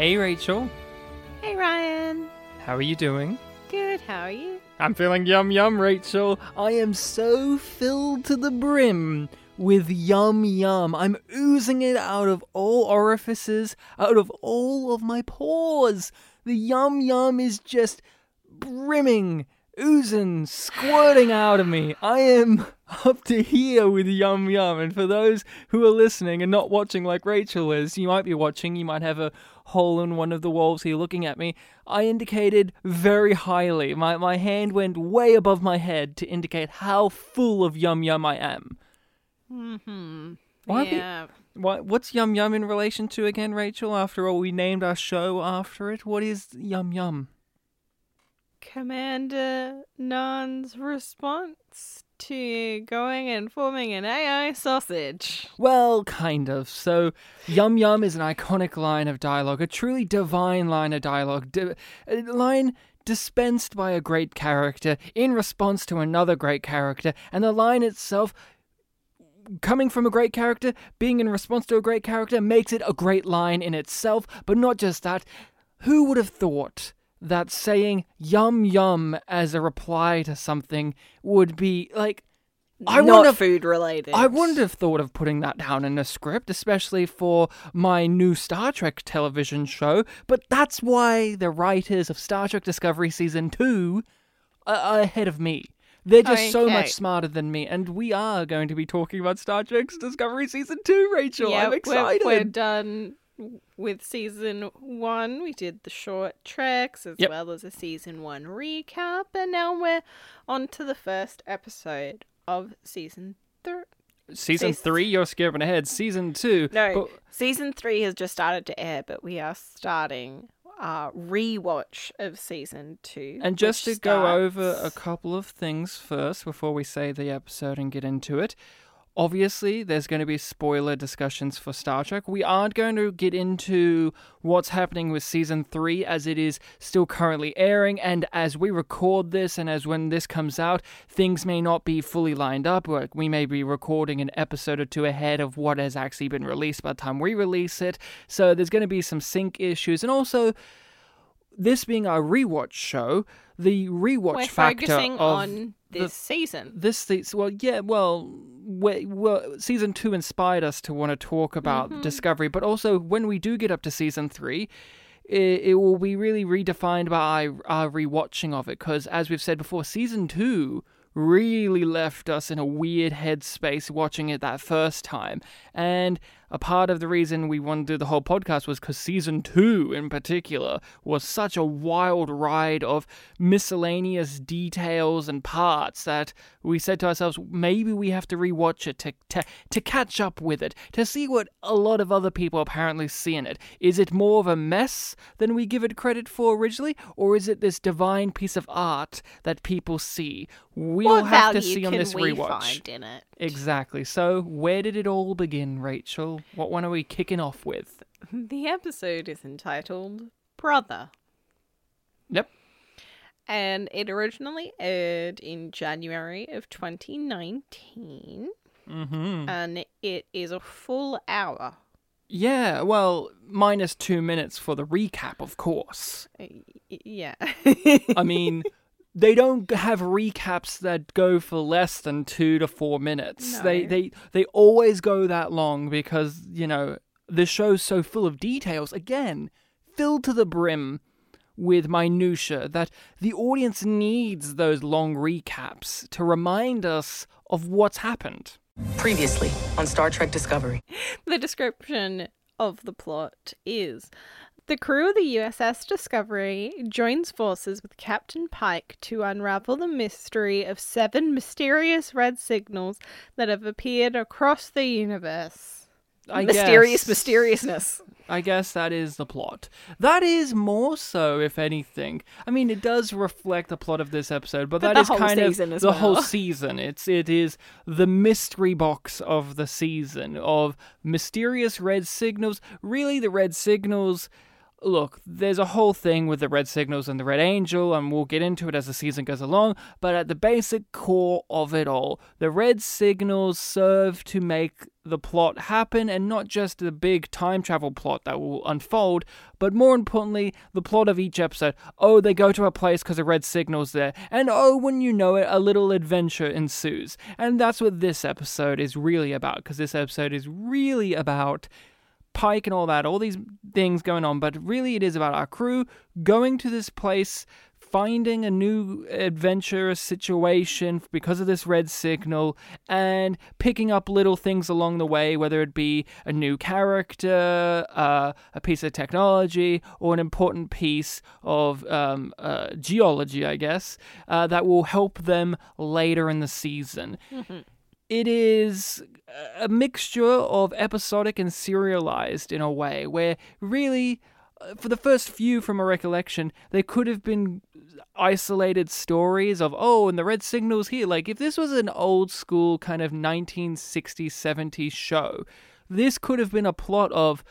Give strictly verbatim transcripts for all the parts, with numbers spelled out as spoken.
Hey Rachel, Hey Ryan. how are you doing? Good, how are you? I'm feeling yum yum, Rachel. I am so filled to the brim with yum yum. I'm oozing it out of all orifices, out of all of my pores. The yum yum is just brimming, oozing, squirting out of me. I am up to here with yum yum. And for those who are listening and not watching like Rachel is, you might be watching, you might have a hole in one of the walls here looking at me. I indicated very highly. My my hand went way above my head to indicate how full of yum yum I am. Mm-hmm. Why have you- Yeah. Why, what's yum yum in relation to again, Rachel? After all, we named our show after it. What is yum yum? Commander Nan's response to going and forming an A I sausage. Well, kind of. So, yum yum is an iconic line of dialogue, a truly divine line of dialogue, di- a line dispensed by a great character in response to another great character, and the line itself, coming from a great character, being in response to a great character, makes it a great line in itself. But not just that, who would have thought that saying yum yum as a reply to something would be like, I Not wouldn't have, food related. I wouldn't have thought of putting that down in a script, especially for my new Star Trek television show, but that's why the writers of Star Trek Discovery Season two are ahead of me. They're just so Okay. much smarter than me, and we are going to be talking about Star Trek Discovery Season two, Rachel. Yeah, I'm excited. We're, we're done with season one. We did the short treks as Yep. well as a season one recap, and now we're on to the first episode of season three. Season Season- three, you're skipping ahead. Season two. No, but- season three has just started to air, but we are starting our rewatch of season two. And just to which go starts- over a couple of things first before we say the episode and get into it. Obviously, there's going to be spoiler discussions for Star Trek. We aren't going to get into what's happening with Season three as it is still currently airing, and as we record this and as when this comes out, things may not be fully lined up. Like, we may be recording an episode or two ahead of what has actually been released by the time we release it, so there's going to be some sync issues. And also, this being our rewatch show, the rewatch We're factor focusing of on the- this season. this se- well yeah well we, well season two inspired us to want to talk about Mm-hmm. Discovery, but also when we do get up to season three, it, it will be really redefined by our, our rewatching of it, because as we've said before, season two really left us in a weird headspace watching it that first time. And a part of the reason we wanted to do the whole podcast was because season two in particular was such a wild ride of miscellaneous details and parts that we said to ourselves, maybe we have to rewatch it to, to, to catch up with it, to see what a lot of other people apparently see in it. Is it more of a mess than we give it credit for originally, or is it this divine piece of art that people see? We'll What have value to see on can this we rewatch. find in it? Exactly. So, where did it all begin, Rachel? What one are we kicking off with? The episode is entitled Brother, Yep. and it originally aired in January of twenty nineteen, Mm-hmm. and it is a full hour. Yeah, well, minus two minutes for the recap, of course. Uh, y- Yeah. I mean, they don't have recaps that go for less than two to four minutes. No. They they they always go that long because, you know, the show's so full of details. Again, filled to the brim with minutia that the audience needs those long recaps to remind us of what's happened. Previously on Star Trek Discovery. The description of the plot is: the crew of the U S S Discovery joins forces with Captain Pike to unravel the mystery of seven mysterious red signals that have appeared across the universe. I Mysterious guess, mysteriousness. I guess that is the plot. That is more so, if anything. I mean, it does reflect the plot of this episode, but, But that the is whole kind of season as the whole well. season. It's it is the mystery box of the season of mysterious red signals. Really, the red signals look, there's a whole thing with the Red Signals and the Red Angel, and we'll get into it as the season goes along, but at the basic core of it all, the Red Signals serve to make the plot happen, and not just the big time travel plot that will unfold, but more importantly, the plot of each episode. Oh, they go to a place because a red signal's there, and oh, when you know it, a little adventure ensues. And that's what this episode is really about, because this episode is really about Pike and all that, all these things going on, but really it is about our crew going to this place, finding a new adventurous situation because of this red signal, and picking up little things along the way, whether it be a new character, uh, a piece of technology, or an important piece of um, uh, geology, I guess, uh, that will help them later in the season. Mm-hmm. It is a mixture of episodic and serialized in a way, where really, for the first few from a recollection, they could have been isolated stories of, oh, and the red signal's here. Like, if this was an old school kind of nineteen sixties, seventies show, this could have been a plot of,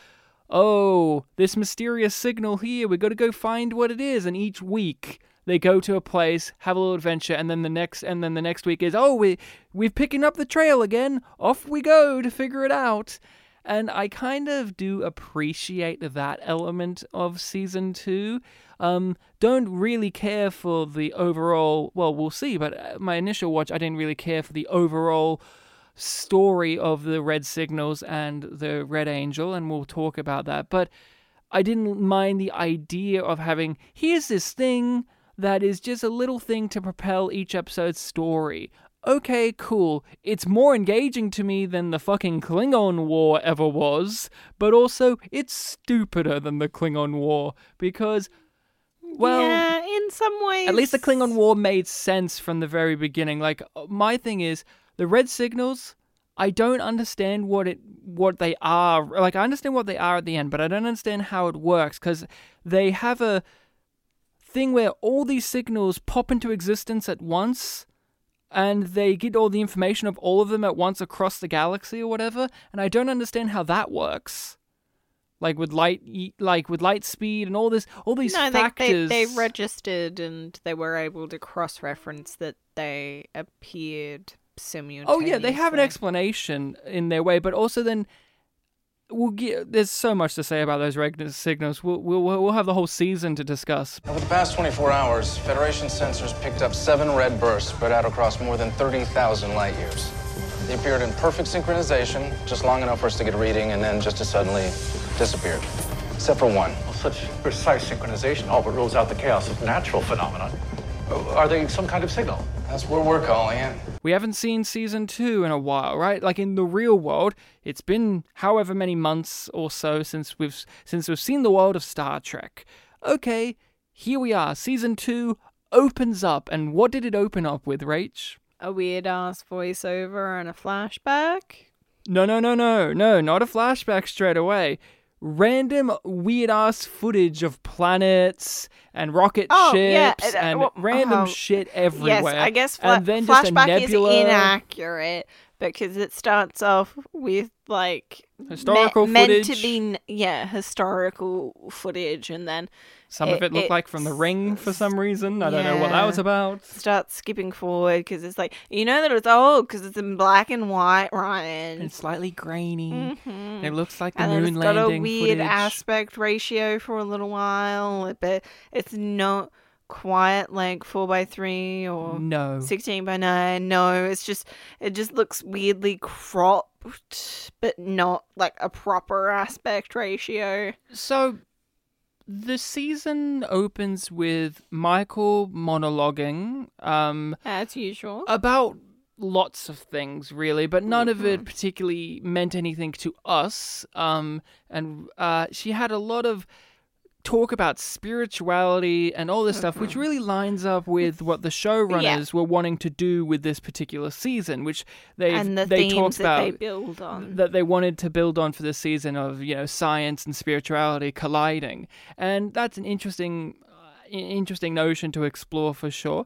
oh, this mysterious signal here, we got to go find what it is, and each week they go to a place, have a little adventure, and then the next and then the next week is, oh, we we're picking up the trail again. Off we go to figure it out. And I kind of do appreciate that element of season two. Um, don't really care for the overall. Well, we'll see. But my initial watch, I didn't really care for the overall story of the Red Signals and the Red Angel, and we'll talk about that. But I didn't mind the idea of having, here's this thing that is just a little thing to propel each episode's story. Okay, cool. It's more engaging to me than the fucking Klingon War ever was, but also it's stupider than the Klingon War because, well, yeah, in some ways, at least the Klingon War made sense from the very beginning. Like, my thing is, the red signals, I don't understand what it what they are. Like, I understand what they are at the end, but I don't understand how it works, because they have a thing where all these signals pop into existence at once, and they get all the information of all of them at once across the galaxy or whatever, and I don't understand how that works. Like with light, like with light speed and all this, all these no, factors. They, they, they registered and they were able to cross-reference that they appeared simultaneously. Oh yeah, they have an explanation in their way, but also then we'll get. There's so much to say about those red signals. We'll we'll we'll have the whole season to discuss. Over the past twenty-four hours, Federation sensors picked up seven red bursts spread out across more than thirty thousand light years. They appeared in perfect synchronization, just long enough for us to get a reading, and then just as suddenly disappeared. Except for one. Well, such precise synchronization all but rules out the chaos of natural phenomena. Are they some kind of signal? That's what we're calling it. We haven't seen season two in a while, right? Like in the real world, it's been however many months or so since we've since we've seen the world of Star Trek. Okay, here we are. Season two opens up, and what did it open up with, Rach? A weird ass voiceover and a flashback. No, no, no, no, no, not a flashback straight away. Random weird ass footage of planets and rocket oh, ships yeah. and well, random oh, shit everywhere. Yes, I guess fla- and then just a flashback nebula. is inaccurate because it starts off with like historical me- footage. meant to be yeah historical footage, and then some it, of it looked like from The Ring for some reason. I yeah, don't know what that was about. Start skipping forward because it's like, you know that it's old because it's in black and white, Ryan. And slightly grainy. Mm-hmm. It looks like the and moon then it's got landing a weird footage. aspect ratio for a little while, but it's not quite like four by three or no sixteen by nine. No, it's just it just looks weirdly cropped, but not like a proper aspect ratio. So the season opens with Michael monologuing um, as usual about lots of things, really, but none mm-hmm. of it particularly meant anything to us. Um, and uh, she had a lot of talk about spirituality and all this stuff, which really lines up with what the showrunners yeah. were wanting to do with this particular season, which they and the they themes talked that about they build on. that they wanted to build on for this season of, you know, science and spirituality colliding, and that's an interesting, uh, interesting notion to explore for sure.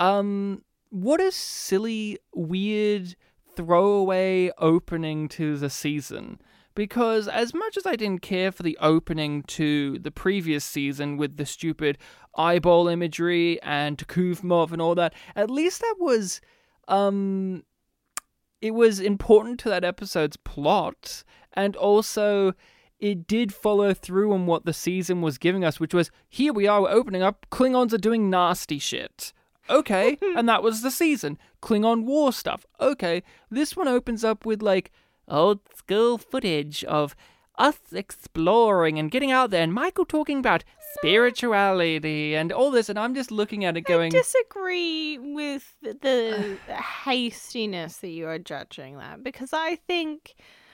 Um, what a silly, weird throwaway opening to the season. because as much as I didn't care for the opening to the previous season with the stupid eyeball imagery and Tukuvmov and all that, at least that was, um, it was important to that episode's plot, and also it did follow through on what the season was giving us, which was, here we are, we're opening up, Klingons are doing nasty shit. Okay, and that was the season. Klingon war stuff. Okay, this one opens up with, like, old school footage of us exploring and getting out there, and Michael talking about spirituality and all this, and I'm just looking at it going... I disagree with the hastiness that you are judging that, because I think...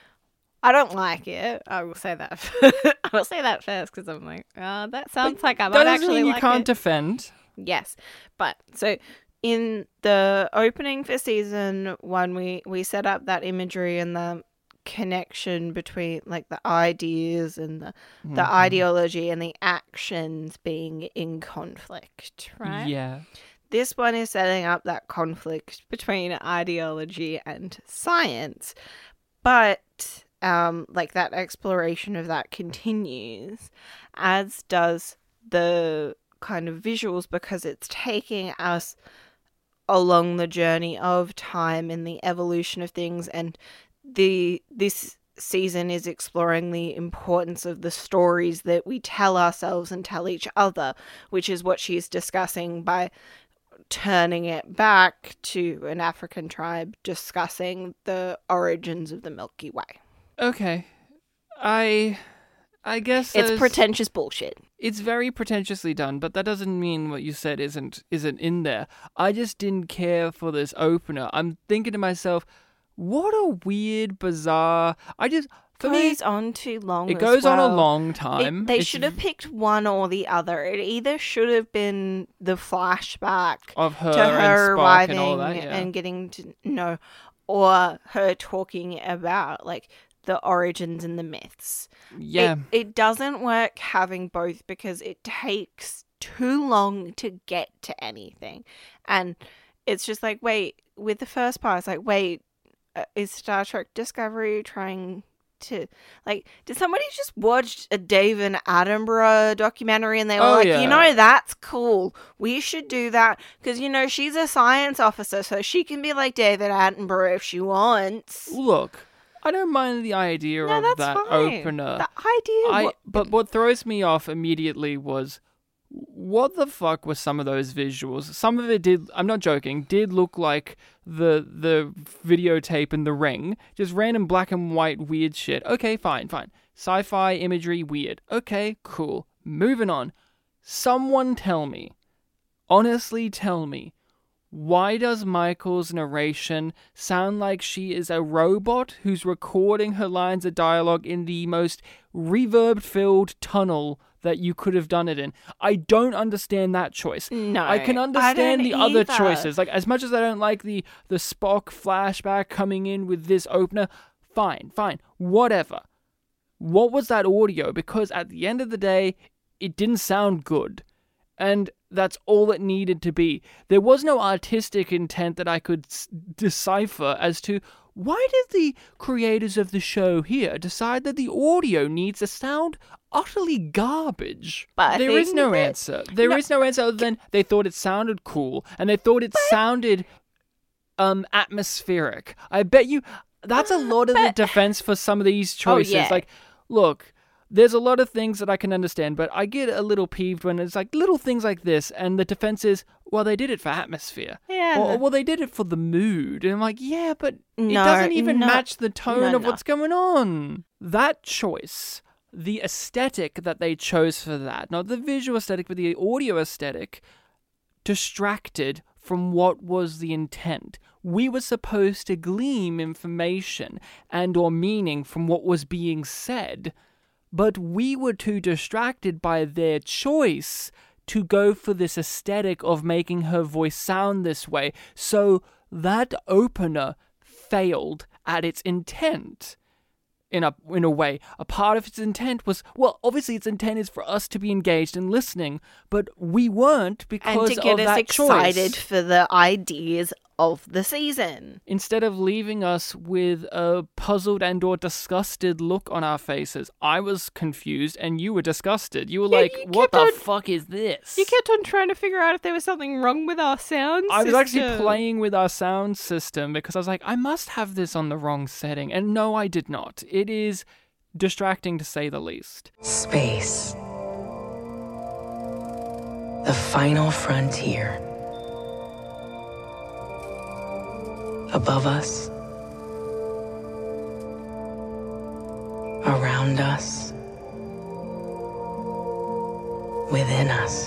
I don't like it. I will say that. I will say that first, because I'm like, oh, that sounds like I might that actually mean you like can't it. defend. Yes, but so in the opening for season one, we we set up that imagery and the connection between like the ideas and the the Mhm. ideology and the actions being in conflict, right? Yeah. This one is setting up that conflict between ideology and science, but um, like that exploration of that continues, as does the kind of visuals, because it's taking us along the journey of time and the evolution of things, and the this season is exploring the importance of the stories that we tell ourselves and tell each other, which is what she's discussing by turning it back to an African tribe discussing the origins of the Milky Way. Okay. I... I guess It's there's- pretentious bullshit. It's very pretentiously done, but that doesn't mean what you said isn't isn't in there. I just didn't care for this opener. I'm thinking to myself, what a weird, bizarre... I just... For me, Goes on too long. it as goes on a well. long It- time. they It's should have picked one or the other. It either should have been the flashback of her, to her and Spock arriving and all that, yeah. and getting to know, or her talking about like the origins and the myths. yeah. It, it doesn't work having both, because it takes too long to get to anything. And it's just like, wait, with the first part, it's like, wait, uh, is Star Trek Discovery trying to, like, did somebody just watch a David Attenborough documentary and they were Oh, like, yeah. you know, that's cool. We should do that. Because, you know, she's a science officer, so she can be like David Attenborough if she wants. Look, I don't mind the idea No, of that's that fine. opener. The idea... I, wa- but what throws me off immediately was, what the fuck were some of those visuals? Some of it did, I'm not joking, did look like the the videotape in The Ring. Just random black and white weird shit. Okay, fine, fine. Sci-fi imagery, weird. Okay, cool. Moving on. Someone tell me, honestly tell me, why does Michael's narration sound like she is a robot who's recording her lines of dialogue in the most reverb-filled tunnel that you could have done it in? I don't understand that choice. No, I can I understand don't the other either. choices. Like, as much as I don't like the, the Spock flashback coming in with this opener, fine, fine, whatever. What was that audio? Because at the end of the day, it didn't sound good. And that's all it needed to be. There was no artistic intent that I could s- decipher as to why did the creators of the show here decide that the audio needs to sound utterly garbage. But I there is think no that- answer. There is no answer other than they thought it sounded cool and they thought it sounded um atmospheric. I bet you that's a lot of the defense for some of these choices. yeah. Like, look, there's a lot of things that I can understand, but I get a little peeved when it's like little things like this, and the defense is, well, they did it for atmosphere. Yeah, Or, no. well, they did it for the mood. And I'm like, yeah, but No, it doesn't even no, match the tone no, of no. what's going on. That choice, the aesthetic that they chose for that, not the visual aesthetic, but the audio aesthetic, distracted from what was the intent. We were supposed to glean information and or meaning from what was being said, but we were too distracted by their choice to go for this aesthetic of making her voice sound this way. So that opener failed at its intent. In a in a way, a part of its intent was, well, obviously its intent is for us to be engaged and listening, but we weren't because and to get of us that excited choice. for the ideas of the season. Instead of leaving us with a puzzled and or disgusted look on our faces, I was confused and you were disgusted. You were Yeah, like, you what the kept on- fuck is this? You kept on trying to figure out if there was something wrong with our sound I was actually system. playing with our sound system because I was like, I must have this on the wrong setting. And no, I did not. It is distracting to say the least. Space. The final frontier. Above us. Around us. Within us.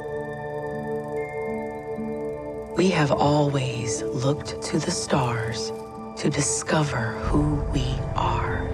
We have always looked to the stars to discover who we are.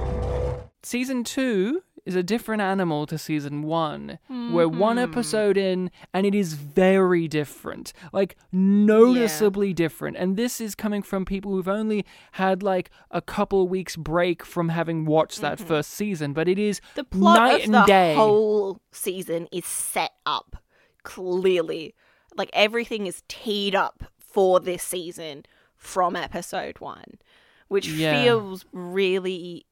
Season two is a different animal to season one. We're one episode in, and it is very different. Like, noticeably different. And this is coming from people who've only had, like, a couple weeks break from having watched that first season. But it is The plot night of and the day. whole season is set up clearly. Like, everything is teed up for this season from episode one, which Yeah. feels really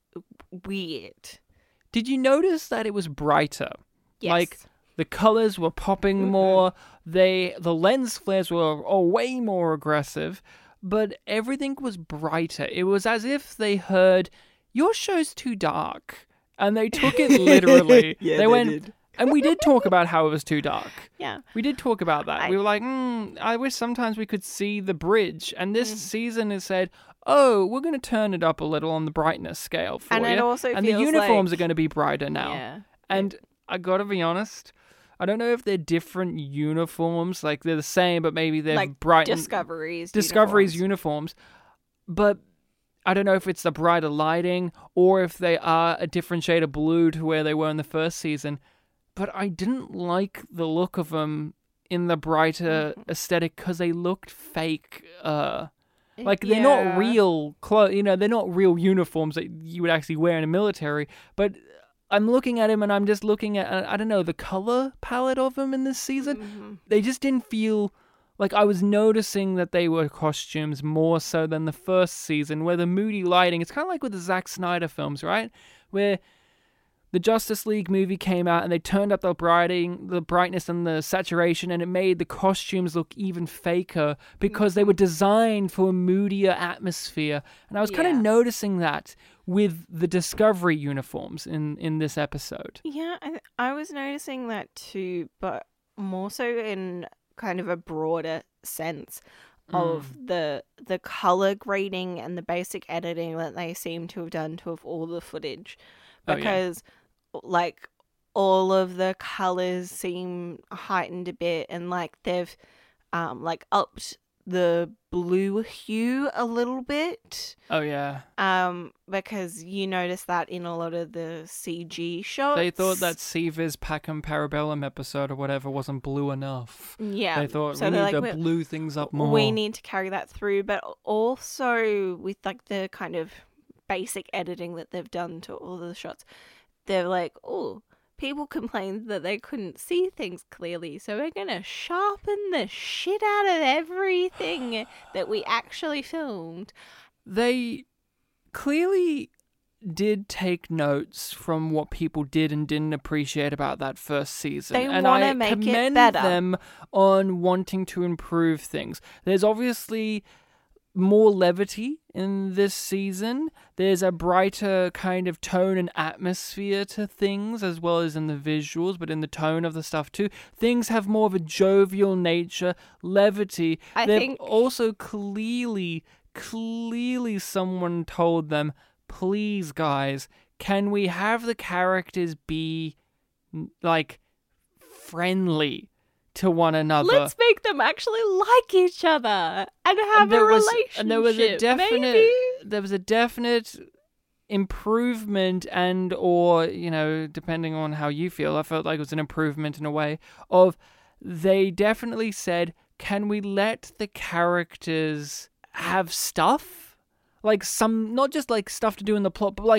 weird. Did you notice that it was brighter? Yes. Like, the colors were popping more. They the lens flares were oh, way more aggressive, but everything was brighter. It was as if they heard, your show's too dark, and they took it literally. Yeah, they, they went, did. and we did talk about how it was too dark. Yeah. We did talk about that. I- we were like, mm, I wish sometimes we could see the bridge. And Mm. this season has said, oh, we're going to turn it up a little on the brightness scale for And you. it also and the feels uniforms like- are going to be brighter now. Yeah. And I gotta be honest, I don't know if they're different uniforms, like they're the same, but maybe they're Like bright. Discovery's Discovery's uniforms. uniforms. But I don't know if it's the brighter lighting or if they are a different shade of blue to where they were in the first season. But I didn't like the look of them in the brighter aesthetic because they looked fake. Uh, like they're Yeah. not real clothes, you know, they're not real uniforms that you would actually wear in a military. But I'm looking at him and I'm just looking at, uh, I don't know, the color palette of them in this season. Mm-hmm. They just didn't feel like I was noticing that they were costumes more so than the first season, where the moody lighting, it's kind of like with the Zack Snyder films, right? Where the Justice League movie came out and they turned up the brighting, the brightness and the saturation, and it made the costumes look even faker because they were designed for a moodier atmosphere. And I was kind of Yeah. noticing that with the Discovery uniforms in, in this episode. Yeah, I, I was noticing that too, but more so in kind of a broader sense of the the color grading and the basic editing that they seem to have done to of all the footage, Oh, yeah. because like all of the colors seem heightened a bit, and like they've um like upped the blue hue a little bit. Oh, yeah. Um, because you notice that in a lot of the C G shots. They thought that C-Viz Pacem Parabellum episode or whatever wasn't blue enough. Yeah. They thought so we need they're to like, "We- blue things up more. We need to carry that through, but also with like the kind of basic editing that they've done to all the shots, they're like, oh, people complained that they couldn't see things clearly, so we're gonna sharpen the shit out of everything that we actually filmed. They clearly did take notes from what people did and didn't appreciate about that first season. They and wanna I make it commend better. them on wanting to improve things. There's obviously more levity in this season. There's a brighter kind of tone and atmosphere to things, as well as in the visuals, but in the tone of the stuff too. Things have more of a jovial nature, levity. I They've think- also clearly, clearly someone told them, please guys, can we have the characters be n- like friendly to one another? Let's make them actually like each other and have And there a was- relationship. and there was a definite maybe? there was a definite improvement, and or you know, depending on how you feel, I felt like it was an improvement in a way of they definitely said, can we let the characters have stuff, like some, not just like stuff to do in the plot, but like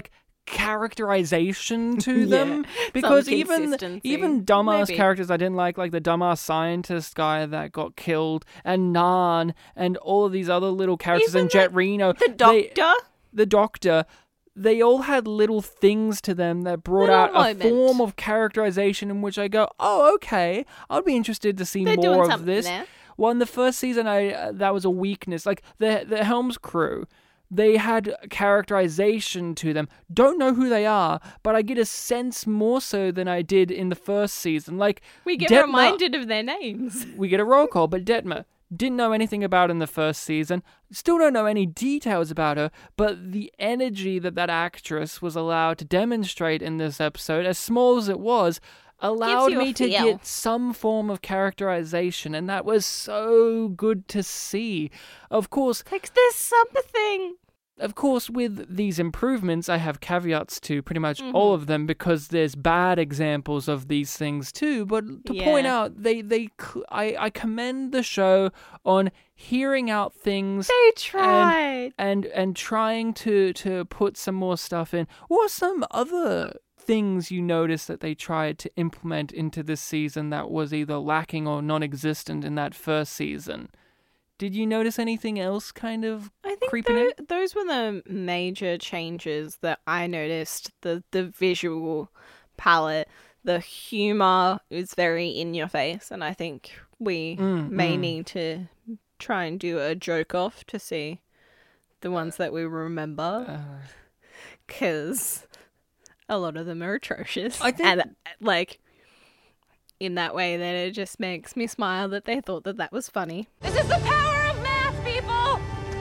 characterization to Yeah, them, because some even consistency, even dumbass maybe. characters I didn't like, like the dumbass scientist guy that got killed, and Narn, and all of these other little characters, Even and Jet the- Reno, The they- doctor. the Doctor, they all had little things to them that brought Little out a moment. form of characterization in which I go, oh, okay, I'd be interested to see They're doing more of something this. there. Well, in the first season, I uh, that was a weakness. Like the the Helms crew, they had characterization to them. Don't know who they are, but I get a sense more so than I did in the first season. Like We get Detmer- reminded of their names. we get a roll call, but Detmer didn't know anything about in the first season. Still don't know any details about her, but the energy that that actress was allowed to demonstrate in this episode, as small as it was, allowed you a me to feel. get some form of characterization, and that was so good to see. Of course, Like, there's something. of course, with these improvements, I have caveats to pretty much Mm-hmm. all of them, because there's bad examples of these things too. But to point Yeah. out, they they cl- I I commend the show on hearing out things They tried. and and trying to to put some more stuff in. What are some other things you noticed that they tried to implement into this season that was either lacking or non-existent in that first season? Did you notice anything else kind of I think creeping tho- in? those were the major changes that I noticed. The the visual palette, the humor is very in your face, and I think we Mm, may mm. need to try and do a joke off to see the ones that we remember, Uh, because a lot of them are atrocious. I think- and uh, like in that way that it just makes me smile that they thought that that was funny. This is the power of math, people!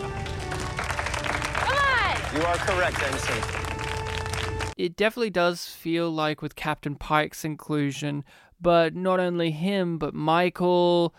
Come on! You are correct, Ensign. it definitely does feel like with Captain Pike's inclusion, but not only him, but Michael,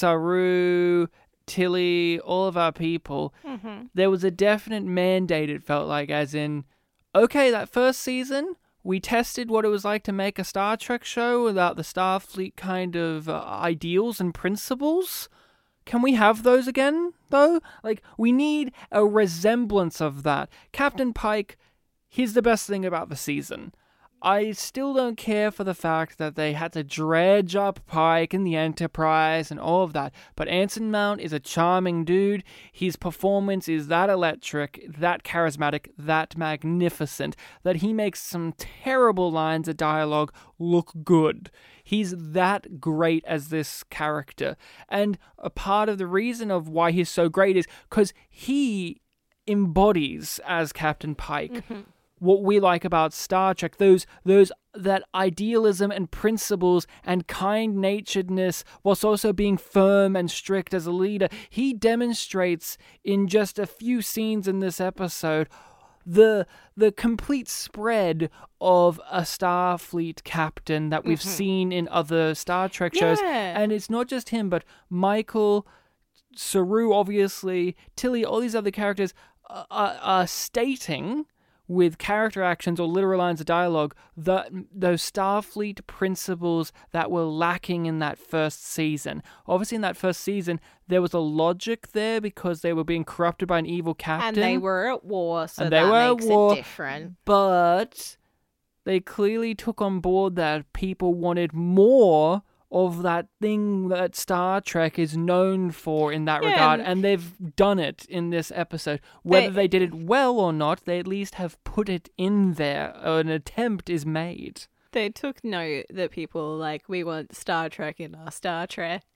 Saru, Tilly, all of our people, there was a definite mandate, it felt like, as in, okay, that first season, we tested what it was like to make a Star Trek show without the Starfleet kind of uh, ideals and principles. Can we have those again, though? Like, we need a resemblance of that. Captain Pike, here's the best thing about the season. I still don't care for the fact that they had to dredge up Pike and the Enterprise and all of that, but Anson Mount is a charming dude. His performance is that electric, that charismatic, that magnificent, that he makes some terrible lines of dialogue look good. He's that great as this character. And a part of the reason of why he's so great is because he embodies, as Captain Pike, what we like about Star Trek, those those that idealism and principles and kind-naturedness, whilst also being firm and strict as a leader. He demonstrates in just a few scenes in this episode the the complete spread of a Starfleet captain that we've seen in other Star Trek shows. Yeah. And it's not just him, but Michael, Saru, obviously, Tilly, all these other characters are, are, are stating with character actions or literal lines of dialogue that those Starfleet principles that were lacking in that first season. Obviously, in that first season, there was a logic there because they were being corrupted by an evil captain. And they were at war, so And they that were at makes war. it different. But they clearly took on board that people wanted more of that thing that Star Trek is known for in that Yeah, regard, and- and they've done it in this episode. Whether They- they did it well or not, they at least have put it in there. An attempt is made. They took note that people were like, we want Star Trek in our Star Trek.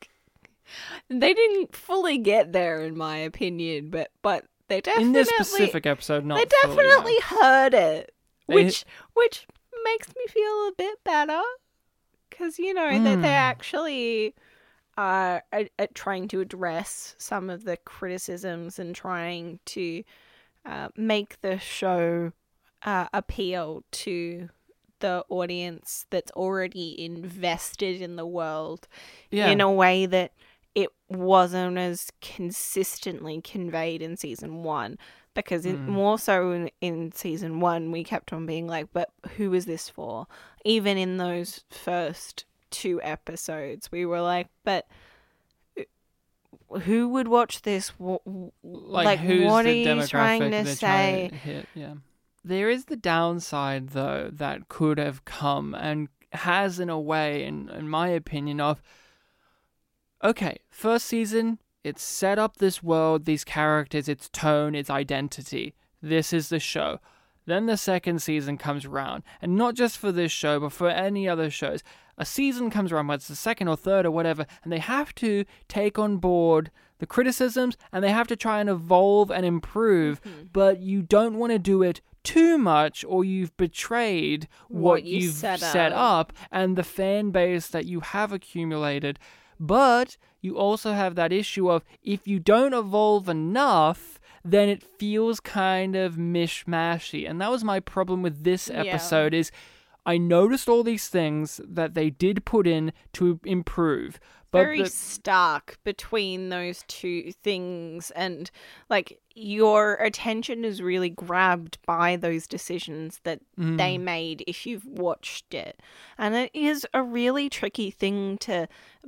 They didn't fully get there, in my opinion, but but they definitely In this specific episode, not they fully, no. definitely heard it, They- which which makes me feel a bit better, because you know that Hmm. they actually are, are, are trying to address some of the criticisms and trying to uh, make the show uh, appeal to the audience that's already invested in the world Yeah. in a way that it wasn't as consistently conveyed in season one. Because it, more so in, in season one, we kept on being like, but who is this for? Even in those first two episodes, we were like, but who would watch this? Wh- like, like who's what the are you demographic trying to they're say? trying to hit? Yeah. there is the downside, though, that could have come and has in a way, in, in my opinion, of, okay, first season, it's set up this world, these characters, its tone, its identity. This is the show. Then the second season comes around, and not just for this show, but for any other shows. A season comes around, whether it's the second or third or whatever, and they have to take on board the criticisms, and they have to try and evolve and improve, mm-hmm. but you don't want to do it too much, or you've betrayed what, what you you've set up. set up and the fan base that you have accumulated. But you also have that issue of, if you don't evolve enough, then it feels kind of mishmashy. And that was my problem with this episode, yeah. is I noticed all these things that they did put in to improve. But Very the... stark between those two things, and like your attention is really grabbed by those decisions that mm. they made if you've watched it. And it is a really tricky thing to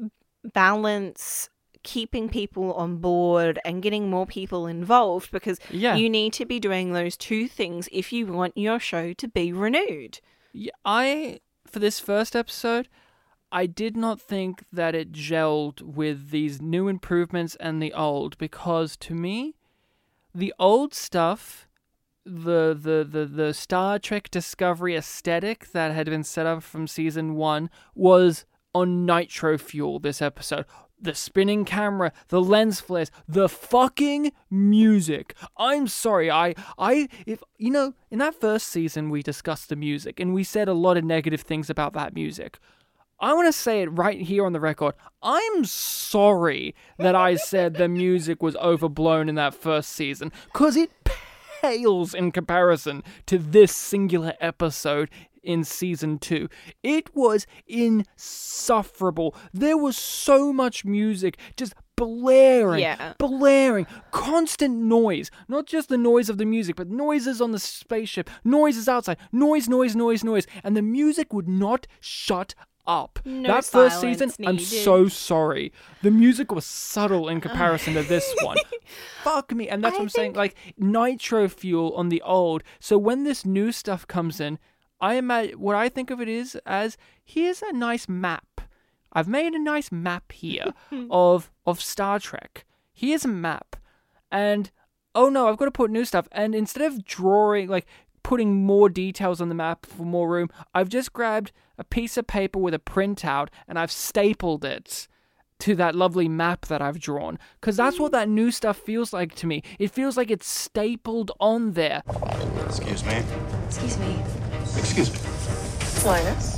balance keeping people on board and getting more people involved, because yeah. you need to be doing those two things if you want your show to be renewed. Yeah, I, for this first episode, I did not think that it gelled with these new improvements and the old, because to me, the old stuff, the the the, the Star Trek Discovery aesthetic that had been set up from season one was on nitro fuel this episode. The spinning camera, the lens flares, the fucking music. I'm sorry, I, I, if, you know, in that first season we discussed the music and we said a lot of negative things about that music. I want to say it right here on the record. I'm sorry that I said the music was overblown in that first season, because it pales in comparison to this singular episode in season two. It was insufferable. There was so much music just blaring, yeah. blaring, constant noise. Not just the noise of the music, but noises on the spaceship, noises outside, noise, noise, noise, noise. And the music would not shut up. No that first season, needed. I'm so sorry. The music was subtle in comparison to this one. Fuck me. And that's I what I'm think... saying. Like, nitro fuel on the old. So when this new stuff comes in, I imagine what I think of it is as, here's a nice map. I've made a nice map here of of Star Trek. Here's a map. And, oh no, I've got to put new stuff. And instead of drawing, like, putting more details on the map for more room, I've just grabbed a piece of paper with a printout and I've stapled it to that lovely map that I've drawn. Because that's what that new stuff feels like to me. It feels like it's stapled on there. Excuse me. Excuse me. Excuse me. Linus?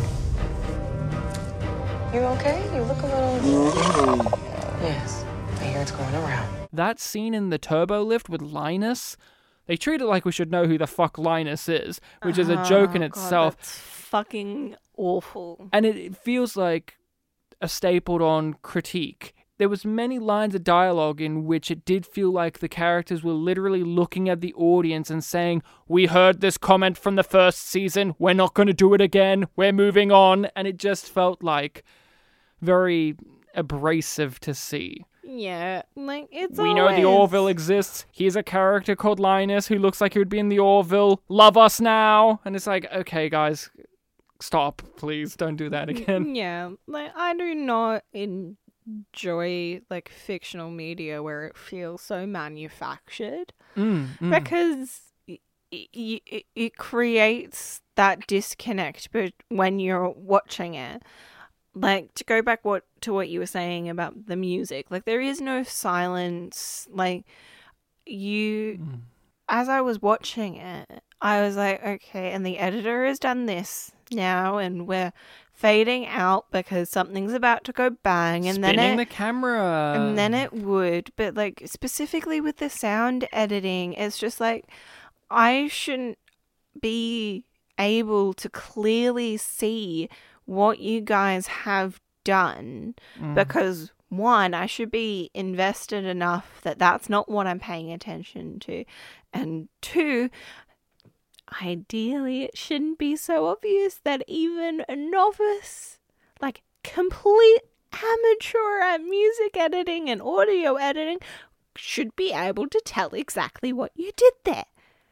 You okay? You look a little... Yes, I hear it's going around. That scene in the turbo lift with Linus, they treat it like we should know who the fuck Linus is, which is a joke in oh, itself. God, that's fucking awful. And it, it feels like a stapled on critique. There was many lines of dialogue in which it did feel like the characters were literally looking at the audience and saying, we heard this comment from the first season, we're not going to do it again, we're moving on. And it just felt like very abrasive to see. Yeah, like, it's We always... know the Orville exists. Here's a character called Linus who looks like he would be in the Orville. Love us now. And it's like, okay, guys, stop, please. Don't do that again. Yeah, like, I do not enjoy, like, fictional media where it feels so manufactured. Mm, mm. Because it, it, it creates that disconnect but when you're watching it. Like, to go back what to what you were saying about the music, like, there is no silence. Like, you, mm. as I was watching it, I was like, okay, and the editor has done this now, and we're fading out because something's about to go bang, and Spinning then it, the camera, and then it would. But like, specifically with the sound editing, it's just like, I shouldn't be able to clearly see what you guys have done, mm. because one, I should be invested enough that that's not what I'm paying attention to, and two, ideally it shouldn't be so obvious that even a novice, like complete amateur at music editing and audio editing, should be able to tell exactly what you did there.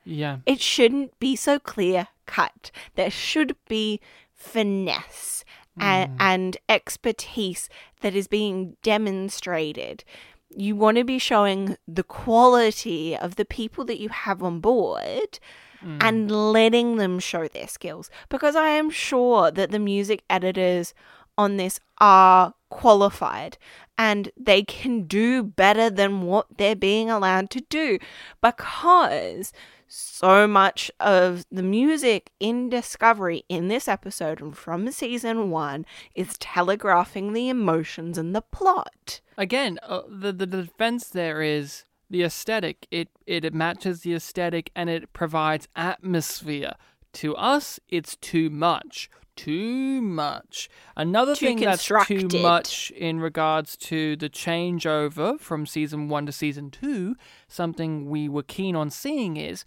Yeah. It shouldn't be so clear cut. There should be finesse and, and expertise that is being demonstrated. You want to be showing the quality of the people that you have on board mm. and letting them show their skills. Because I am sure that the music editors on this are qualified and they can do better than what they're being allowed to do, because so much of the music in Discovery in this episode and from season one is telegraphing the emotions and the plot. Again, uh, the, the defense there is the aesthetic. It, it matches the aesthetic and it provides atmosphere. To us, it's too much. Too much. Another Too thing that's constructed. too much in regards to the changeover from season one to season two, something we were keen on seeing is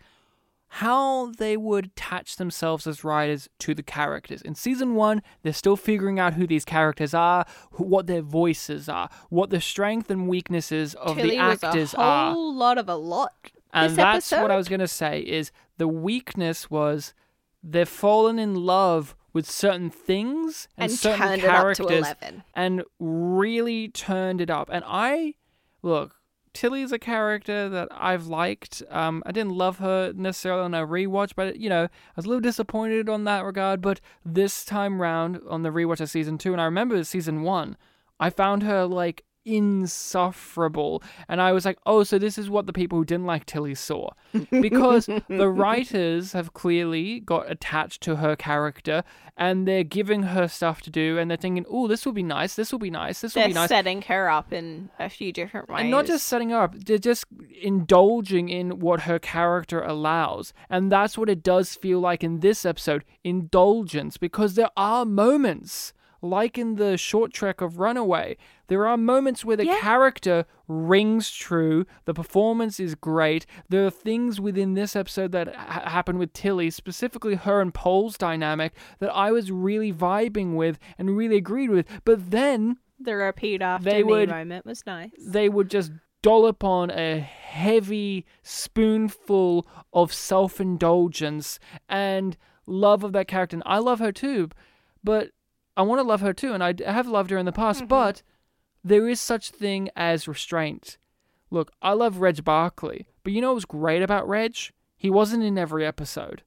how they would attach themselves as writers to the characters. In season one, they're still figuring out who these characters are, who, what their voices are, what the strength and weaknesses of Tilly the actors was a are. whole lot of a lot. And this that's episode. what I was going to say, is the weakness was they've fallen in love with certain things and, And certain turned it up to characters eleven. and really turned it up. And I, look, Tilly's a character that I've liked. Um, I didn't love her necessarily on a rewatch, but, you know, I was a little disappointed on that regard. But this time round on the rewatch of season two, and I remember season one, I found her, like, insufferable. And I was like, oh, so this is what the people who didn't like Tilly saw. Because the writers have clearly got attached to her character and they're giving her stuff to do and they're thinking, oh, this will be nice, this will be nice, this will They're be nice. setting her up in a few different ways. And not just setting her up, they're just indulging in what her character allows. And that's what it does feel like in this episode, indulgence, because there are moments, like in the short trek of Runaway, there are moments where the Yeah. character rings true, the performance is great, there are things within this episode that ha- happen with Tilly, specifically her and Paul's dynamic, that I was really vibing with and really agreed with, but then the repeat after they me would- moment was nice. they would just dollop on a heavy spoonful of self-indulgence and love of that character. And I love her too, but I want to love her too, and I have loved her in the past, mm-hmm. but there is such thing as restraint. Look, I love Reg Barkley, but you know what was great about Reg? He wasn't in every episode.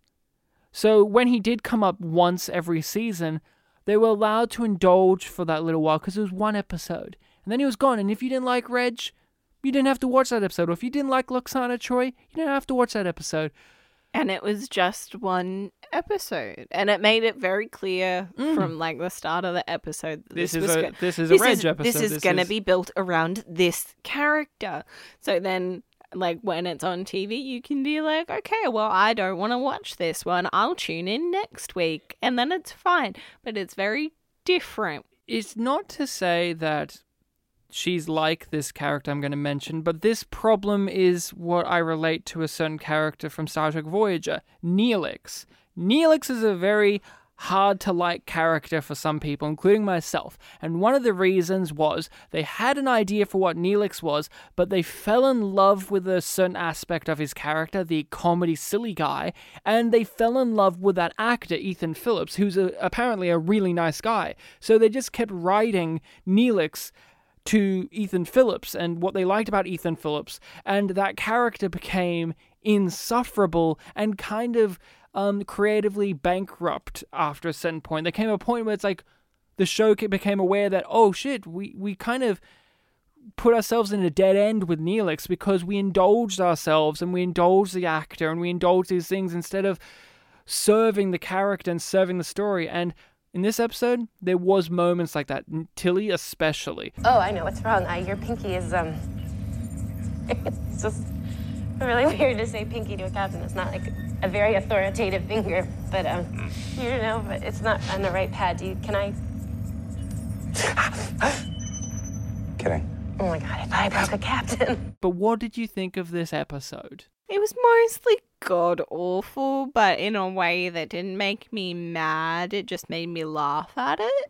So when he did come up once every season, they were allowed to indulge for that little while because it was one episode. And then he was gone, and if you didn't like Reg, you didn't have to watch that episode. Or if you didn't like Loxana Troy, you didn't have to watch that episode. And it was just one episode. And it made it very clear mm. from like the start of the episode. That this, this, is was a, go- this is this a Reg is, episode. This is this going to is... be built around this character. So then, like, when it's on T V, you can be like, okay, well, I don't want to watch this one. I'll tune in next week. And then it's fine. But it's very different. It's not to say that she's like this character I'm going to mention, but this problem is what I relate to a certain character from Star Trek Voyager, Neelix. Neelix is a very hard-to-like character for some people, including myself, and one of the reasons was they had an idea for what Neelix was, but they fell in love with a certain aspect of his character, the comedy silly guy, and they fell in love with that actor, Ethan Phillips, who's a, apparently a really nice guy. So they just kept writing Neelix to Ethan Phillips and what they liked about Ethan Phillips, and that character became insufferable and kind of um, creatively bankrupt after a certain point. There came a point where it's like the show became aware that, oh shit, we, we kind of put ourselves in a dead end with Neelix because we indulged ourselves and we indulged the actor and we indulged these things instead of serving the character and serving the story. And in this episode, there was moments like that, Tilly especially. Oh, I know what's wrong. I, your pinky is, um, it's just really weird to say pinky to a captain. It's not like a very authoritative finger, but, um, you know, but it's not on the right pad. Do you, can I? Kidding. Oh my God, I thought I broke a captain. But what did you think of this episode? It was mostly god-awful, but in a way that didn't make me mad. It just made me laugh at it.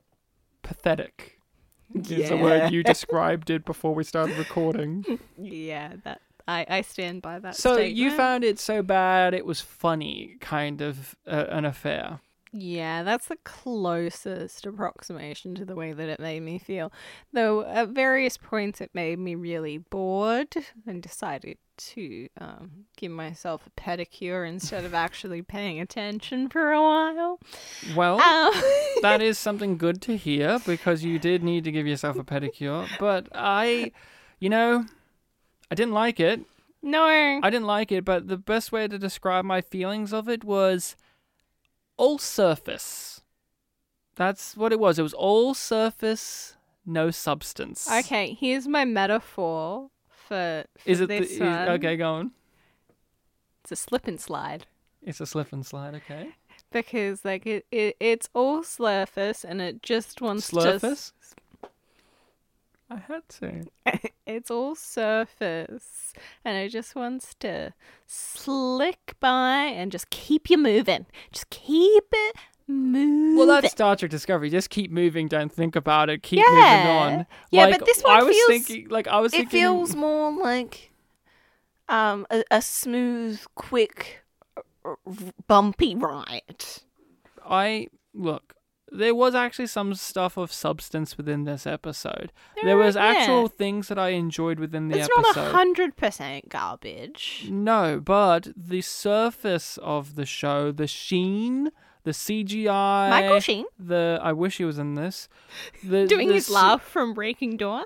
Pathetic. Yeah. Is the word you described it before we started recording. Yeah, that I, I stand by that So statement. you found it so bad it was funny, kind of uh, an affair. Yeah, that's the closest approximation to the way that it made me feel. Though at various points it made me really bored and decided to um, give myself a pedicure instead of actually paying attention for a while. Well, Um, that is something good to hear because you did need to give yourself a pedicure. But I, you know, I didn't like it. No. I didn't like it, but the best way to describe my feelings of it was all surface. That's what it was. It was all surface, no substance. Okay, here's my metaphor for, for Is it the, this is, one. okay, go on. It's a slip and slide. It's a slip and slide, okay. Because like it, it it's all surface and it just wants Slurface? to I had to. it's all surface and it just wants to slick by and just keep you moving. Just keep it moving. Well, that's Star Trek Discovery. Just keep moving. Don't think about it. Keep Yeah. moving on. Yeah, like, but this one I was feels- thinking, like I was it thinking, feels more like um a, a smooth, quick, r- r- bumpy ride. I look. There was actually some stuff of substance within this episode. There, There- was yeah. actual things that I enjoyed within the It's episode. not a hundred percent garbage. No, but the surface of the show, the sheen, the C G I, Michael Sheen the I wish he was in this. The, doing the his s- laugh from Breaking Dawn.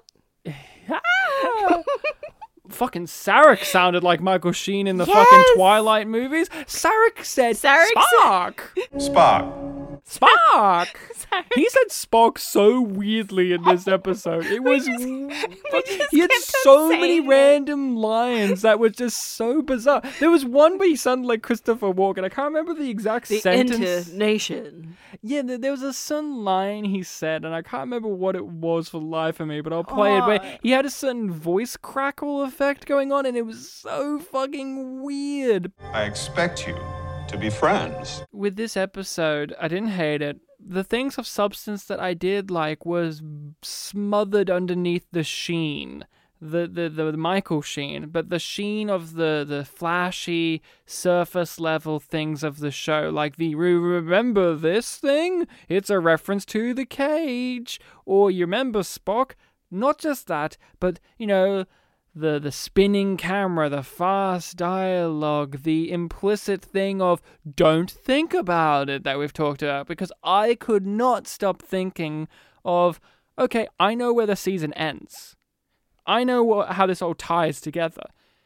Ah! Fucking Sarek sounded like Michael Sheen in the Yes! fucking Twilight movies. Sarek said Sarek said- Spock. Spock. Spock. Sorry. He said Spock so weirdly in this episode. It was just- w- we just he had kept on so many saying it. random lines that were just so bizarre. There was one where he sounded like Christopher Walken. I can't remember the exact sentence. Nation. Yeah, there, there was a certain line he said, and I can't remember what it was for the life of me, but I'll play it. Oh. Where he had a certain voice crackle effect going on, and it was so fucking weird. I expect you to be friends. With this episode, I didn't hate it. The things of substance that I did like was smothered underneath the sheen. The, the, the Michael Sheen, but the sheen of the, the flashy surface level things of the show, like the "You remember this thing? It's a reference to the cage," or "You remember Spock?" Not just that, but you know, the the spinning camera, the fast dialogue, the implicit thing of "don't think about it" that we've talked about, because I could not stop thinking of, okay, I know where the season ends. I know what, how this all ties together.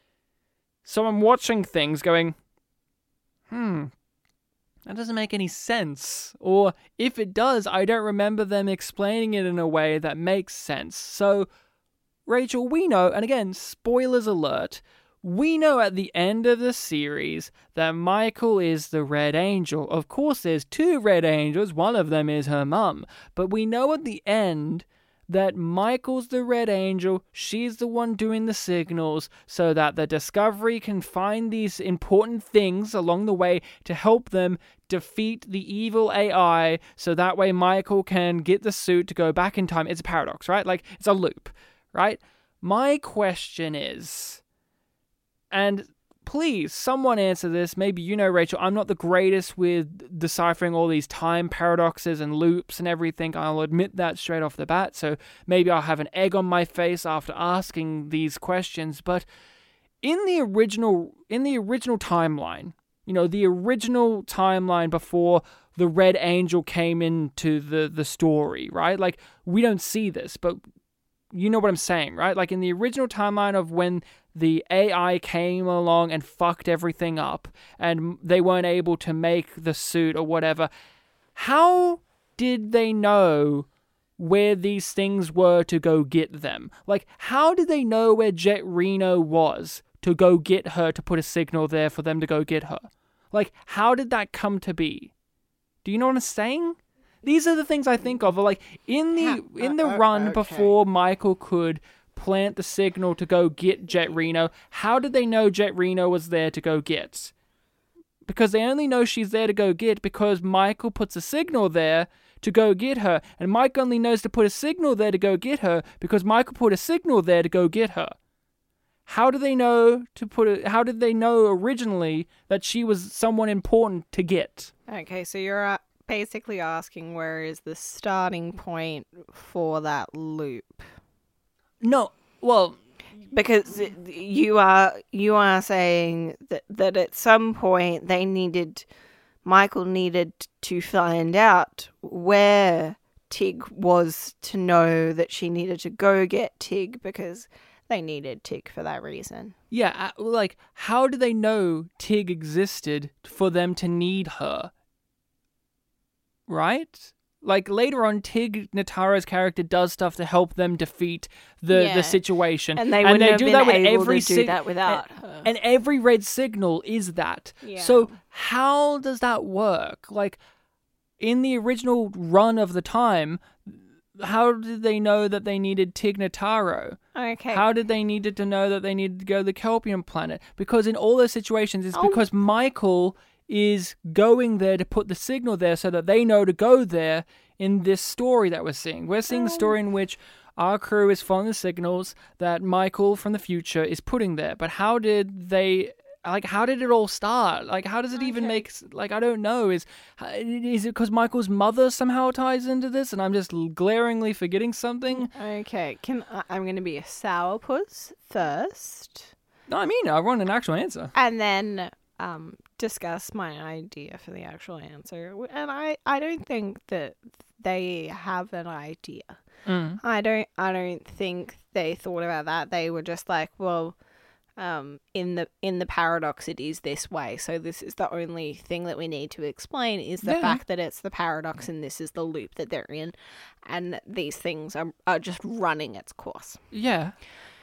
So I'm watching things going, hmm, that doesn't make any sense. Or if it does, I don't remember them explaining it in a way that makes sense. So, Rachel, we know, and again, spoilers alert, we know at the end of the series that Michael is the Red Angel. Of course, there's two Red Angels, one of them is her mum. But we know at the end that Michael's the Red Angel, she's the one doing the signals, so that the Discovery can find these important things along the way to help them defeat the evil A I, so that way Michael can get the suit to go back in time. It's a paradox, right? Like, it's a loop, right? My question is, and please, someone answer this. Maybe you know, Rachel. I'm not the greatest with deciphering all these time paradoxes and loops and everything. I'll admit that straight off the bat. So maybe I'll have an egg on my face after asking these questions. But in the original, in the original timeline, you know, the original timeline before the Red Angel came into the the story, right? Like, we don't see this, but you know what I'm saying, right? Like, in the original timeline of when the A I came along and fucked everything up and they weren't able to make the suit or whatever, how did they know where these things were to go get them? Like, how did they know where Jet Reno was to go get her, to put a signal there for them to go get her? Like, how did that come to be? Do you know what I'm saying? These are the things I think of. Like, in the in the run before Michael could plant the signal to go get Jet Reno, how did they know Jet Reno was there to go get? Because they only know she's there to go get because Michael puts a signal there to go get her, and Mike only knows to put a signal there to go get her because Michael put a signal there to go get her. how do they know to put it? How did they know originally that she was someone important to get? Okay, so you're uh, basically asking where is the starting point for that loop? No, well, because you are you are saying that that at some point they needed Michael needed to find out where Tig was to know that she needed to go get Tig because they needed Tig for that reason. Yeah, like, how do they know Tig existed for them to need her? Right? Like, later on, Tig Notaro's character does stuff to help them defeat the, Yeah. the situation. And they wouldn't they have do been that with able every to do sig- that without and, her. And every red signal is that. Yeah. So, how does that work? Like, in the original run of the time, how did they know that they needed Tig Notaro? Okay. How did they needed to know that they needed to go to the Kelpian planet? Because in all those situations, it's Oh. because Michael is going there to put the signal there so that they know to go there in this story that we're seeing. We're seeing a story in which our crew is following the signals that Michael from the future is putting there. But how did they... Like, how did it all start? Like, how does it even make... Like, I don't know. Is is it because Michael's mother somehow ties into this and I'm just glaringly forgetting something? Okay, can I, I'm going to be a sourpuss first. No, I mean, I want an actual answer. And then um, discuss my idea for the actual answer. And I, I don't think that they have an idea. Mm. I don't I don't think they thought about that. They were just like, well... Um, in the in the paradox, it is this way. So this is the only thing that we need to explain is the Yeah. fact that it's the paradox, and this is the loop that they're in, and these things are are just running its course. Yeah.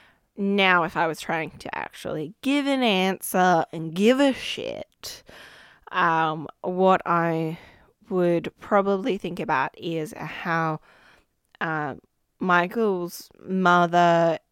Now, if I was trying to actually give an answer and give a shit, um, what I would probably think about is how uh, Michael's mother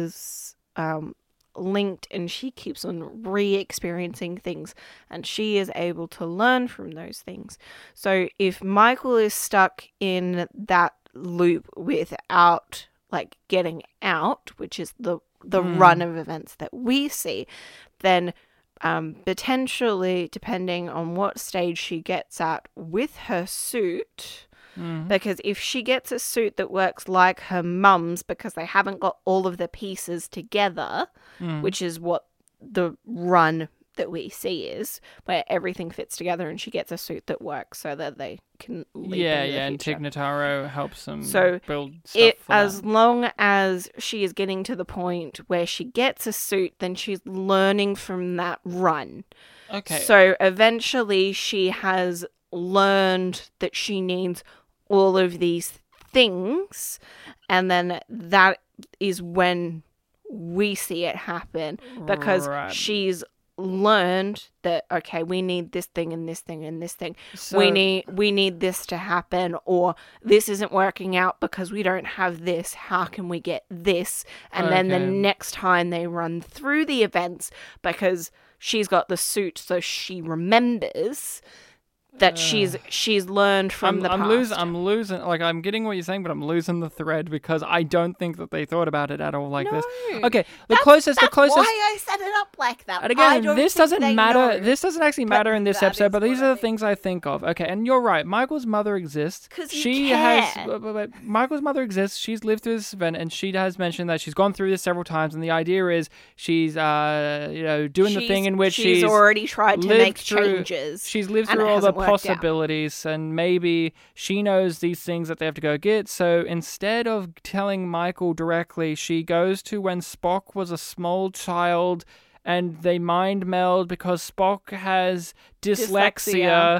is um. linked and she keeps on re-experiencing things and she is able to learn from those things. So if Michael is stuck in that loop without like getting out, which is the the Mm. run of events that we see, then um, potentially, depending on what stage she gets at with her suit, Mm. because if she gets a suit that works like her mum's because they haven't got all of the pieces together, Mm. which is what the run that we see is, where everything fits together and she gets a suit that works so that they can leap Yeah, into the yeah, and future. Tig Notaro helps them So build stuff It, for as them. long as she is getting to the point where she gets a suit, then she's learning from that run. Okay. So eventually she has learned that she needs all of these things, and then that is when we see it happen, because Right. she's learned that, okay, we need this thing and this thing and this thing. So- we need we need this to happen, or this isn't working out because we don't have this. How can we get this? And then the Okay. next time they run through the events, because she's got the suit, so she remembers that she's she's learned from I'm, the I'm past. losing. I'm losing. Like, I'm getting what you're saying, but I'm losing the thread because I don't think that they thought about it at all like this. No. Okay, the That's- closest, the that's closest. why I set it up like that. And I again, don't this think doesn't they matter. know. This doesn't actually But matter in this that episode, is but these what are I the things I think of. Okay, and you're right. Michael's mother exists. 'Cause you she care. has. But, but, but Michael's mother exists. She's lived through this event, and she has mentioned that she's gone through this several times. And the idea is she's, uh, you know, doing the She's- thing in which she's she's already tried to lived make through- changes, She's lived and through it all the hasn't worked out. possibilities, and maybe she knows these things that they have to go get. So instead of telling Michael directly, she goes to when Spock was a small child and they mind meld because Spock has dyslexia, Dyslexia.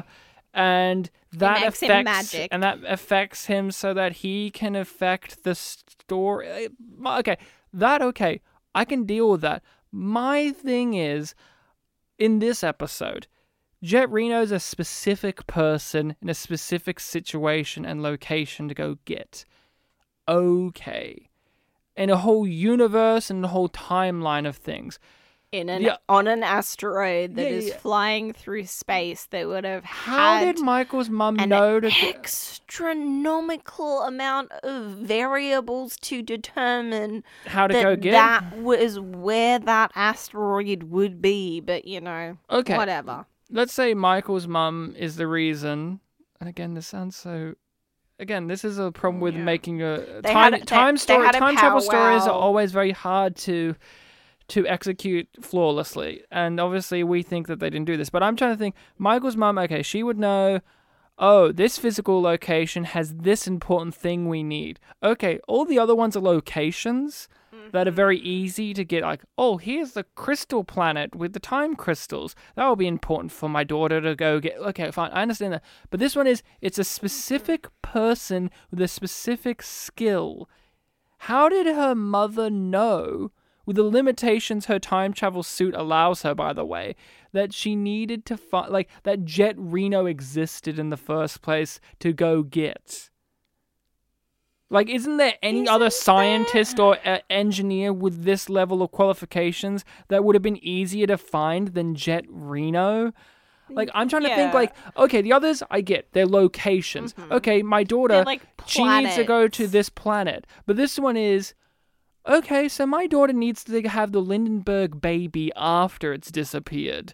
and that makes him affects magic. and that affects him so that he can affect the story. Okay, that okay. I can deal with that. My thing is, in this episode, Jet Reno's a specific person in a specific situation and location to go get. Okay. In a whole universe and a whole timeline of things. in an Yeah. on an asteroid that Yeah, is yeah. flying through space. They would have How had did Michael's mum an know to go? astronomical amount of variables to determine How to that go get? that was where that asteroid would be. But you know, Okay. whatever. Let's say Michael's mum is the reason. And again, this sounds so. Again, this is a problem with Yeah. making a They time had a- they- time they story. had a Time travel stories are powwow. always very hard to to execute flawlessly, and obviously we think that they didn't do this. But I'm trying to think. Michael's mum, okay, she would know. Oh, this physical location has this important thing we need. Okay, all the other ones are locations that are very easy to get, like, oh, here's the crystal planet with the time crystals. That will be important for my daughter to go get. Okay, fine, I understand that. But this one is, it's a specific person with a specific skill. How did her mother know, with the limitations her time travel suit allows her, by the way, that she needed to find, like, that Jet Reno existed in the first place to go get? Like, isn't there any Isn't other scientist or uh, engineer with this level of qualifications that would have been easier to find than Jet Reno? Like, I'm trying to think, Yeah. like, okay, the others, I get. They're locations. Okay, my daughter, They're like she needs to go to planets. this planet. But this one is, okay, so my daughter needs to have the Lindenberg baby after it's disappeared.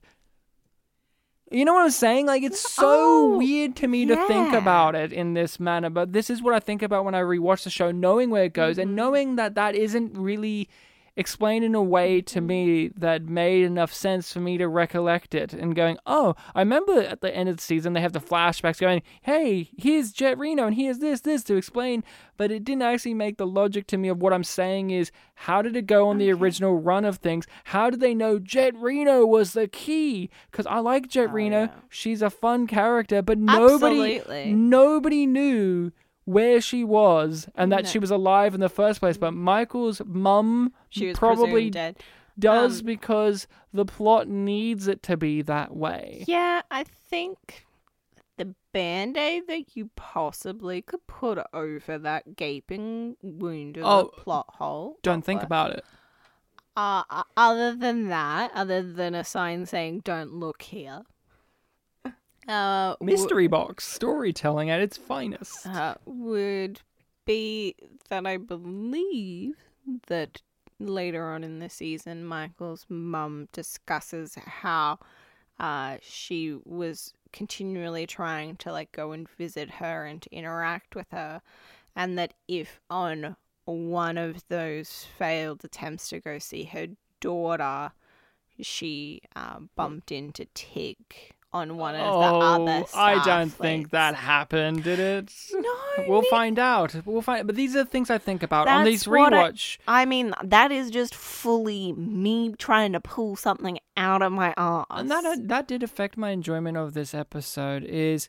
You know what I'm saying? Like, it's so Oh, weird to me to think yeah. about it in this manner, but this is what I think about when I rewatch the show, knowing where it goes, Mm-hmm. and knowing that that isn't really explained in a way to me that made enough sense for me to recollect it, and going, oh, I remember at the end of the season they have the flashbacks going, hey, here's Jet Reno, and here's this, this to explain, but it didn't actually make the logic to me of what I'm saying is, how did it go on the original run of things? How did they know Jet Reno was the key? Because I like Jet Reno. Oh, yeah. She's a fun character, but nobody, Absolutely. nobody knew where she was and that No. she was alive in the first place. But Michael's mum She was probably presumed dead. does Um, because the plot needs it to be that way. Yeah, I think the band-aid that you possibly could put over that gaping wound of Oh, a plot hole. Don't What- think what? about it. Uh, uh, other than that, other than a sign saying "Don't look here," uh, w- Mystery box storytelling at its finest. uh, would be that I believe that later on in the season, Michael's mum discusses how uh, she was continually trying to like go and visit her and to interact with her, and that if on one of those failed attempts to go see her daughter, she uh, bumped into Tig on one of the Oh, other I don't think Starfleets. that happened, did it? No, We'll ne- find out. We'll find. But these are things I think about on That's these what I- rewatch. I mean, that is just fully me trying to pull something out of my arse. And that uh, that did affect my enjoyment of this episode. Is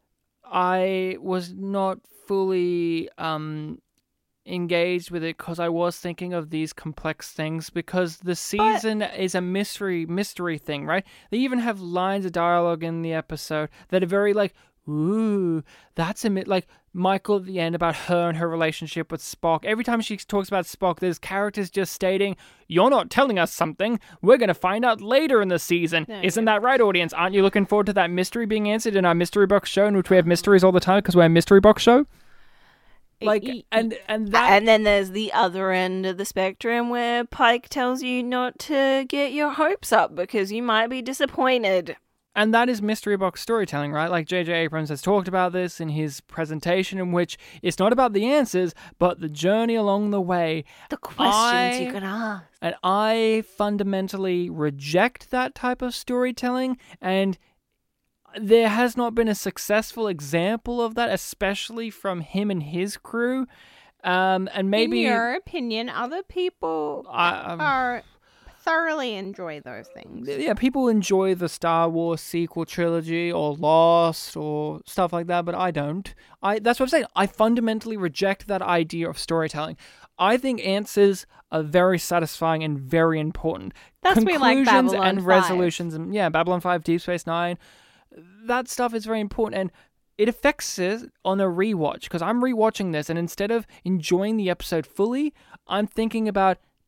I was not fully um engaged with it because I was thinking of these complex things, because the season is a mystery mystery thing, right? They even have lines of dialogue in the episode that are very like, ooh, that's a mi-, like Michael at the end about her and her relationship with Spock. Every time she talks about Spock, there's characters just stating, you're not telling us something. We're going to find out later in the season. There you Isn't that right, audience? Aren't you looking forward to that mystery being answered in our Mystery Box show, in which we have mysteries all the time because we're a Mystery Box show? Like, E- and and that And then there's the other end of the spectrum where Pike tells you not to get your hopes up because you might be disappointed. And that is mystery box storytelling, right? Like J J Abrams has talked about this in his presentation, in which it's not about the answers, but the journey along the way. The questions you I- can ask. And I fundamentally reject that type of storytelling, and there has not been a successful example of that, especially from him and his crew. Um, and maybe In your opinion, other people I- um, are thoroughly enjoy those things. yeah, people enjoy the Star Wars sequel trilogy or Lost or stuff like that, but I don't. I that's what I'm saying. I fundamentally reject that idea of storytelling. I think answers are very satisfying and very important. That's why we like Conclusions Babylon and five. resolutions, and yeah, Babylon five, Deep Space Nine, that stuff is very important, and it affects it on a rewatch, because I'm rewatching this, and instead of enjoying the episode fully, I'm thinking about,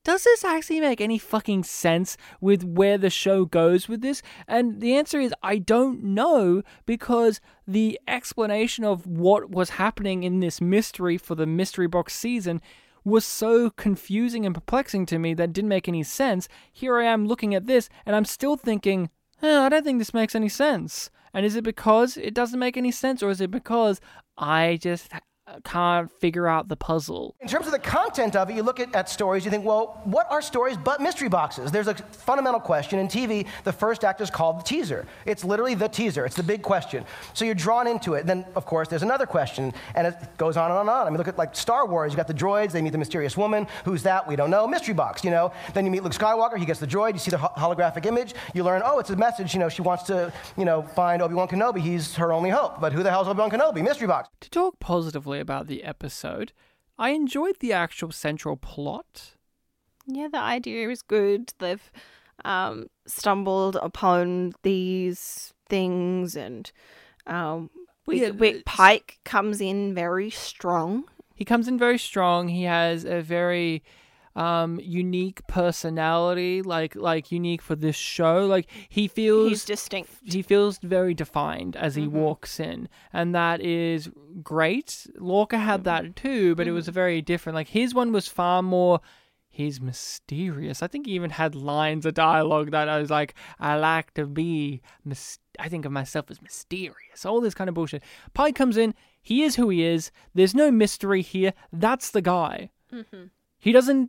does this actually make any fucking sense with where the show goes with this? And the answer is I don't know, because the explanation of what was happening in this mystery for the Mystery Box season was so confusing and perplexing to me that it didn't make any sense. Here I am looking at this, and I'm still thinking, eh, I don't think this makes any sense. And is it because it doesn't make any sense, or is it because I just can't figure out the puzzle? In terms of the content of it, you look at, at stories, you think, well, what are stories but mystery boxes? There's a fundamental question. In T V, the first act is called the teaser. It's literally the teaser. It's the big question. So you're drawn into it. Then, of course, there's another question, and it goes on and on and on. I mean, look at, like, Star Wars. You got the droids. They meet the mysterious woman. Who's that? We don't know. Mystery box, you know. Then you meet Luke Skywalker. He gets the droid. You see the ho- holographic image. You learn, oh, it's a message. You know, she wants to, you know, find Obi-Wan Kenobi. He's her only hope. But who the hell's Obi-Wan Kenobi? Mystery box. To talk positively about the episode, I enjoyed the actual central plot. Yeah, the idea is good. They've um, stumbled upon these things, and um, Well, yeah, Wick, Wick Pike comes in very strong. He comes in very strong. He has a very um, unique personality, like like unique for this show. Like he feels He's distinct. He feels very defined as he Mm-hmm. walks in, and that is great. Lorca had that too, but it was a very different. Like his one was far more. He's mysterious. I think he even had lines of dialogue that I was like, I like to be, mis- I think of myself as mysterious. All this kind of bullshit. Pike comes in. He is who he is. There's no mystery here. That's the guy. Mm-hmm. He doesn't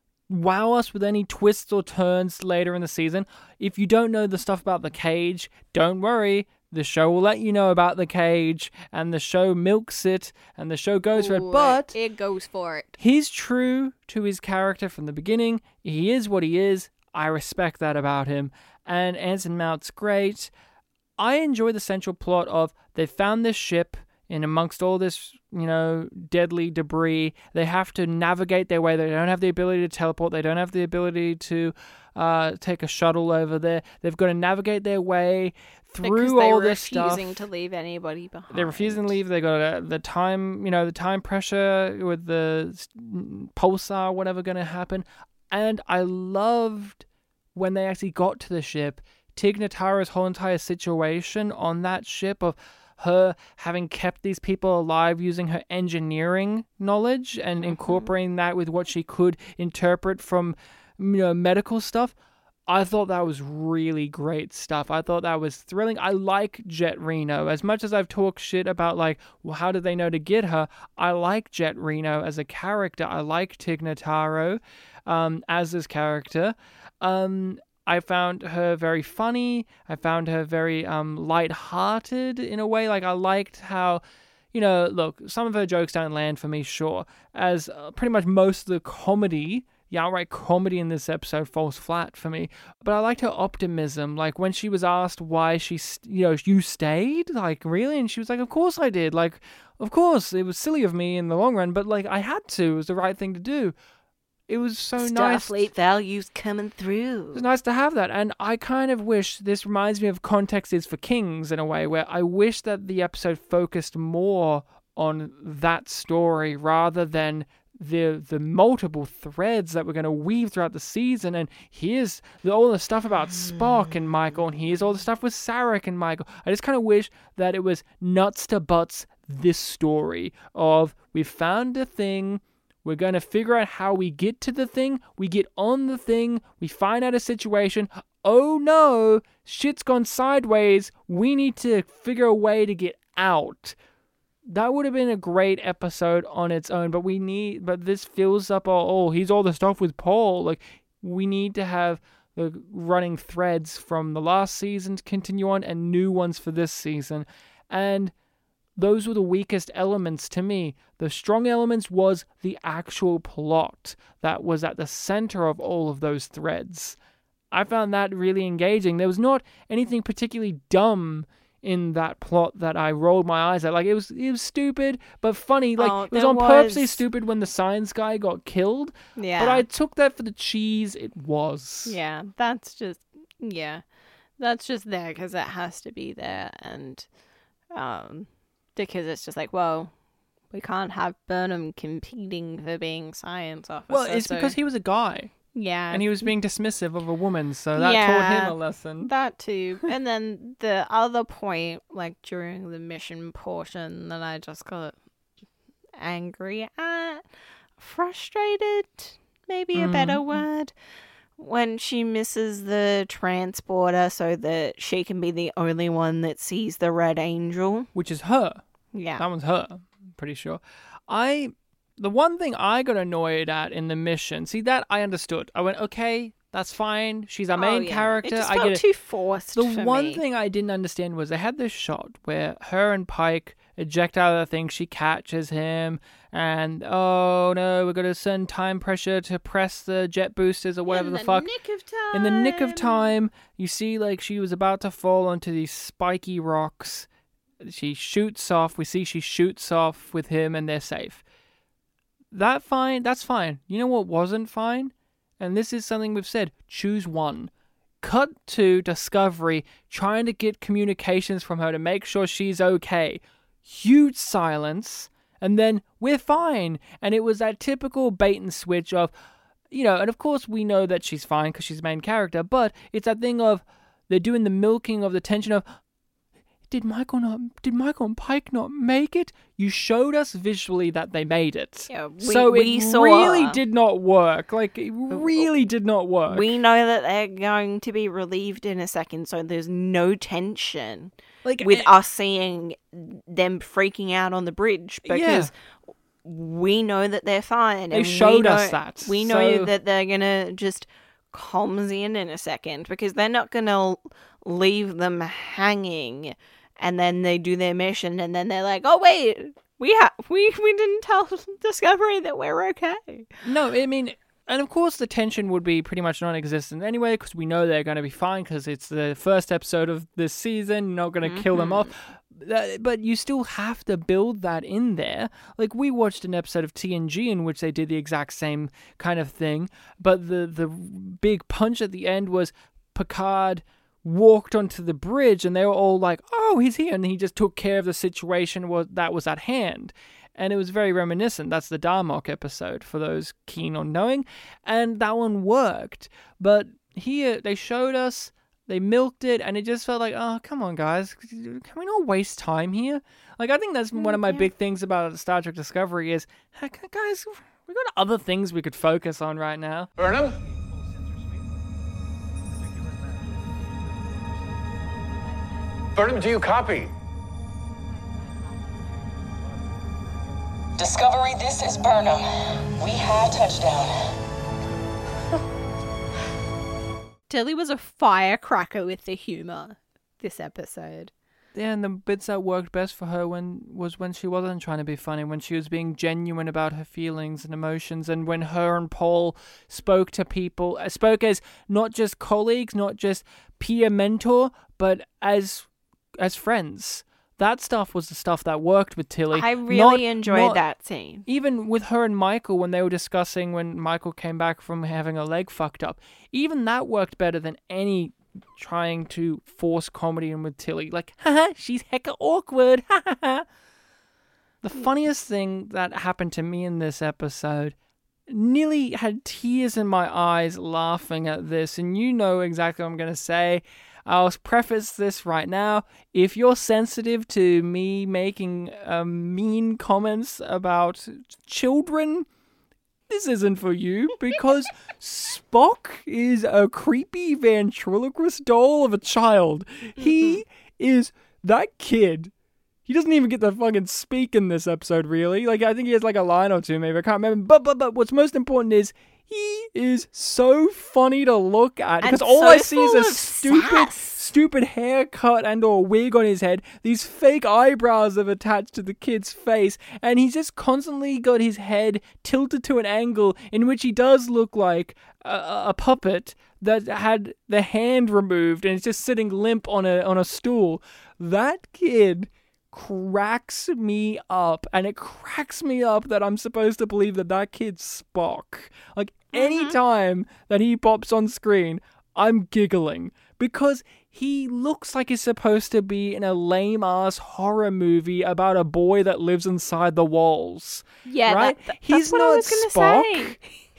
wow us with any twists or turns later in the season. If you don't know the stuff about the cage, don't worry. The show will let you know about the cage, and the show milks it, and the show goes for it. Ooh, But it goes for it. he's true to his character from the beginning. He is what he is. I respect that about him. And Anson Mount's great. I enjoy the central plot of they found this ship in amongst all this, you know, deadly debris. They have to navigate their way. They don't have the ability to teleport. They don't have the ability to uh, take a shuttle over there. They've got to navigate their way through they all were this stuff. refusing to leave anybody behind. They're refusing to leave. They got uh, the time, you know, the time pressure with the s- pulsar, whatever going to happen. And I loved when they actually got to the ship, Tig Notaro's whole entire situation on that ship of her having kept these people alive using her engineering knowledge and incorporating that with what she could interpret from, you know, medical stuff. I thought that was really great stuff. I thought that was thrilling. I like Jet Reno. As much as I've talked shit about, like, well, how did they know to get her? I like Jet Reno as a character. I like Tig Notaro um, as this character. Um, I found her very funny. I found her very um, light-hearted in a way. Like, I liked how, you know, look, some of her jokes don't land for me, sure. As uh, pretty much most of the comedy... the outright comedy in this episode falls flat for me. But I liked her optimism. Like, when she was asked why she, st- you know, you stayed? Like, really? And she was like, of course I did. Like, of course. It was silly of me in the long run, but, like, I had to. It was the right thing to do. It was so nice. Starfleet values coming through. It was nice to have that. And I kind of wish, this reminds me of Context is for Kings in a way, where I wish that the episode focused more on that story rather than the the multiple threads that we're going to weave throughout the season. And here's the, all the stuff about Spock and Michael, and here's all the stuff with Sarek and Michael. I just kind of wish that it was nuts to butts this story of we found a thing, we're going to figure out how we get to the thing, we get on the thing, we find out a situation, oh no, shit's gone sideways, we need to figure a way to get out. That would have been a great episode on its own, but we need, but this fills up all, oh, he's all the stuff with Paul. Like, we need to have the running threads from the last season to continue on and new ones for this season. And those were the weakest elements to me. The strong elements was the actual plot that was at the center of all of those threads. I found that really engaging. There was not anything particularly dumb in that plot that I rolled my eyes at. Like, it was it was stupid, but funny. Like, Oh, it was there on purposely was- stupid when the science guy got killed. Yeah. But I took that for the cheese it was. Yeah, that's just, yeah. That's just there because it has to be there. And um, because it's just like, well, we can't have Burnham competing for being science officer. Well, it's so- because he was a guy. Yeah. And he was being dismissive of a woman, so that Yeah, taught him a lesson. That too. And then the other point, like during the mission portion, that I just got angry at, frustrated, maybe a better Mm. word, when she misses the transporter so that she can be the only one that sees the Red Angel. Which is her. Yeah. That one's her, I'm pretty sure. I... The one thing I got annoyed at in the mission, see, that I understood. I went, okay, that's fine. She's our Oh, main yeah. character. It just I felt get it. too forced The for one me. thing I didn't understand was they had this shot where her and Pike eject out of the thing. She catches him, and oh no, we're gonna send time pressure to press the jet boosters or whatever In the, the fuck. nick of time. In the nick of time, you see like she was about to fall onto these spiky rocks. She shoots off. We see she shoots off with him, and they're safe. That fine. That's fine. You know what wasn't fine? And this is something we've said. Choose one. Cut to Discovery trying to get communications from her to make sure she's okay. Huge silence. And then we're fine. And it was that typical bait and switch of, you know, and of course we know that she's fine because she's the main character. But it's that thing of they're doing the milking of the tension of, Did Michael not? Did Michael and Pike not make it? You showed us visually that they made it. Yeah, we- so we it saw- really did not work. Like it really did not work. We know that they're going to be relieved in a second, so there's no tension Like with eh, us seeing them freaking out on the bridge because we know that they're fine. They and we showed know- us that, We know so- that they're gonna just calms in in a second because they're not gonna leave them hanging. And then they do their mission, and then they're like, "Oh wait, we ha- we we didn't tell Discovery that we're okay." No, I mean, and of course the tension would be pretty much non-existent anyway because we know they're going to be fine because it's the first episode of this season. You're not going to kill them off. Uh, But you still have to build that in there. Like, we watched an episode of T N G in which they did the exact same kind of thing, but the the big punch at the end was Picard walked onto the bridge and they were all like, oh, he's here, and he just took care of the situation was that was at hand. And it was very reminiscent. That's the Darmok episode for those keen on knowing, and that one worked. But here they showed us, they milked it, and it just felt like, oh, come on, guys, can we not waste time here? Like, I think that's one of my big things about Star Trek Discovery is, heck, guys, we got other things we could focus on right now. Burnham? Burnham, do you copy? Discovery, this is Burnham. We have touchdown. Tilly was a firecracker with the humor this episode. Yeah, and the bits that worked best for her when was when she wasn't trying to be funny, when she was being genuine about her feelings and emotions, and when her and Paul spoke to people, uh, spoke as not just colleagues, not just peer mentor, but as as friends. That stuff was the stuff that worked with Tilly. I really Not- enjoyed not- that scene. Even with her and Michael, when they were discussing when Michael came back from having a leg fucked up, even that worked better than any trying to force comedy in with Tilly. Like, haha, she's hecka awkward. The funniest thing that happened to me in this episode, nearly had tears in my eyes laughing at this, and you know exactly what I'm going to say. I'll preface this right now. If you're sensitive to me making um, mean comments about children, this isn't for you, because Spock is a creepy ventriloquist doll of a child. He is that kid. He doesn't even get to fucking speak in this episode, really. Like, I think he has like a line or two, maybe. I can't remember. But, but, but what's most important is he is so funny to look at. Because And all so I see is full a of stupid, sass. stupid haircut and or wig on his head. These fake eyebrows have attached to the kid's face. And he's just constantly got his head tilted to an angle in which he does look like a, a puppet that had the hand removed and is just sitting limp on a on a stool. That kid cracks me up, and it cracks me up that I'm supposed to believe that that kid's Spock. Like, any time that he pops on screen, I'm giggling because he looks like he's supposed to be in a lame-ass horror movie about a boy that lives inside the walls. Yeah, right? that- that- He's that's what I not was gonna Spock. say.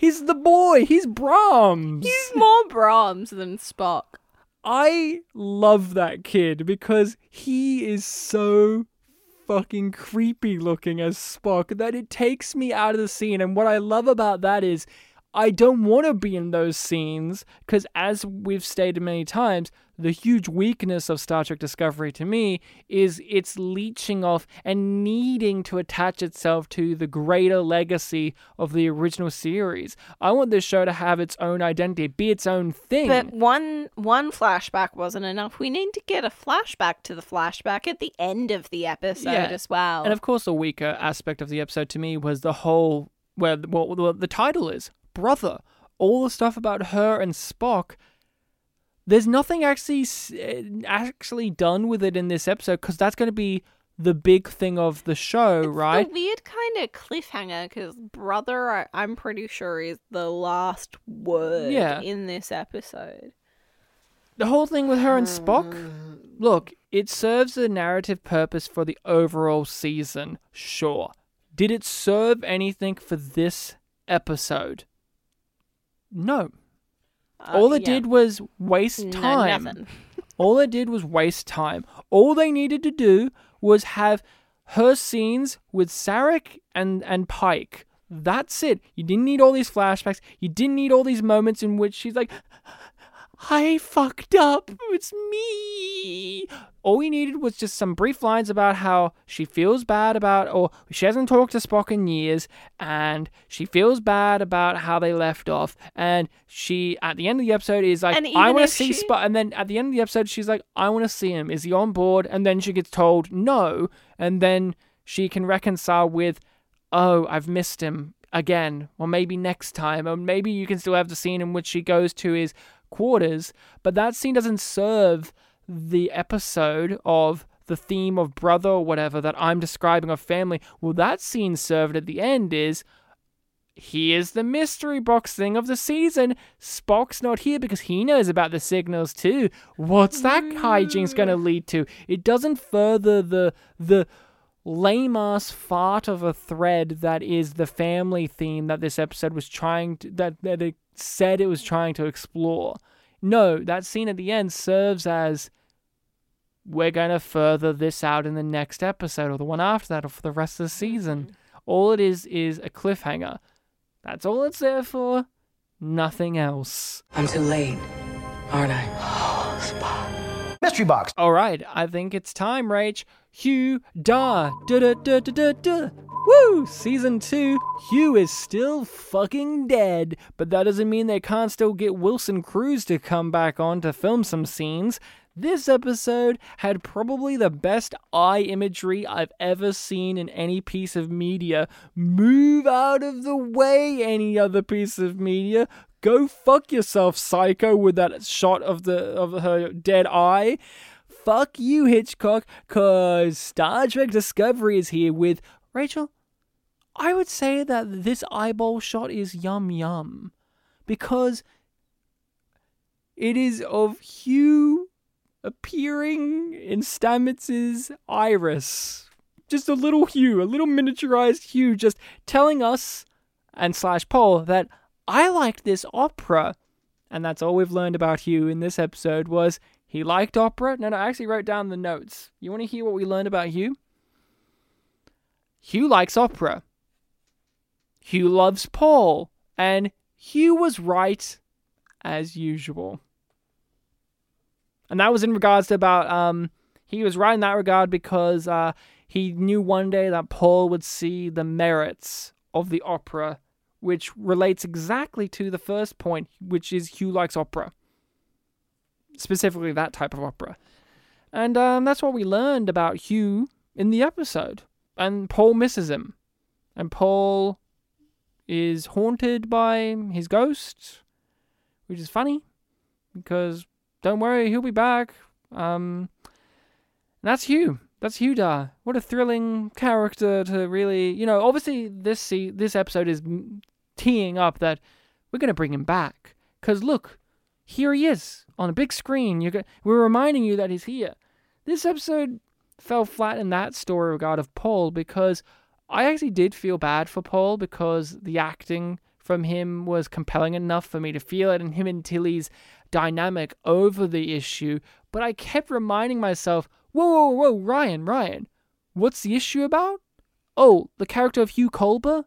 He's the boy. He's Brahms. He's more Brahms than Spock. I love that kid because he is so fucking creepy looking as Spock that it takes me out of the scene. And what I love about that is I don't want to be in those scenes because, as we've stated many times, the huge weakness of Star Trek Discovery to me is its leeching off and needing to attach itself to the greater legacy of the original series. I want this show to have its own identity, be its own thing. But one one flashback wasn't enough. We need to get a flashback to the flashback at the end of the episode Yeah. as well. And of course, the weaker aspect of the episode to me was the whole, where what well, the title is, Brother. All the stuff about her and Spock. There's nothing actually actually done with it in this episode because that's going to be the big thing of the show, it's right? a weird kind of cliffhanger because brother, I, I'm pretty sure, is the last word Yeah. in this episode. The whole thing with her and Spock, look, it serves a narrative purpose for the overall season, sure. Did it serve anything for this episode? No. Uh, All it yeah. did was waste No, time. nothing. All it did was waste time. All they needed to do was have her scenes with Sarek and, and Pike. That's it. You didn't need all these flashbacks. You didn't need all these moments in which she's like, I fucked up. It's me. All we needed was just some brief lines about how she feels bad about, or she hasn't talked to Spock in years, and she feels bad about how they left off. And she, at the end of the episode, is like, And I even want to if see she- Spock. And then at the end of the episode, she's like, I want to see him. Is he on board? And then she gets told no. And then she can reconcile with, oh, I've missed him again. Or maybe next time. Or maybe you can still have the scene in which she goes to his quarters, but that scene doesn't serve the episode of the theme of brother or whatever that I'm describing of family. Well, that scene served at the end is, here's the mystery box thing of the season. Spock's not here because he knows about the signals too. What's that hijinks going to lead to? It doesn't further the the lame-ass fart of a thread that is the family theme that this episode was trying to, that, that it said it was trying to explore. No, that scene at the end serves as, we're going to further this out in the next episode or the one after that or for the rest of the season. Mm-hmm. All it is is a cliffhanger. That's all it's there for. Nothing else. I'm too late, aren't I? Oh, Spock. Mystery box. All right, I think it's time, Rach. Hugh da da da da da da da. Woo! Season two, Hugh is still fucking dead, but that doesn't mean they can't still get Wilson Cruz to come back on to film some scenes. This episode had probably the best eye imagery I've ever seen in any piece of media. Move out of the way, any other piece of media. Go fuck yourself, Psycho, with that shot of the of her dead eye. Fuck you, Hitchcock, cause Star Trek Discovery is here with Rachel. I would say that this eyeball shot is yum yum, because it is of Hugh appearing in Stamets's iris. Just a little Hugh, a little miniaturized Hugh, just telling us, and slash Paul, that I liked this opera. And that's all we've learned about Hugh in this episode was he liked opera. No, no, I actually wrote down the notes. You want to hear what we learned about Hugh? Hugh likes opera. Hugh loves Paul. And Hugh was right as usual. And that was in regards to about, um, he was right in that regard because uh, he knew one day that Paul would see the merits of the opera, which relates exactly to the first point, which is Hugh likes opera. Specifically that type of opera. And um, that's what we learned about Hugh in the episode. And Paul misses him. And Paul is haunted by his ghost, which is funny, because don't worry, he'll be back. Um, that's Hugh. That's Hugh Da. What a thrilling character to really, you know, obviously this see, this episode is teeing up that we're going to bring him back. Because look, here he is on a big screen. You're go- we're reminding you that he's here. This episode fell flat in that story regard of Paul because I actually did feel bad for Paul because the acting for from him was compelling enough for me to feel it, and him and Tilly's dynamic over the issue, but I kept reminding myself, whoa, whoa, whoa, Ryan, Ryan, what's the issue about? Oh, the character of Hugh Culber?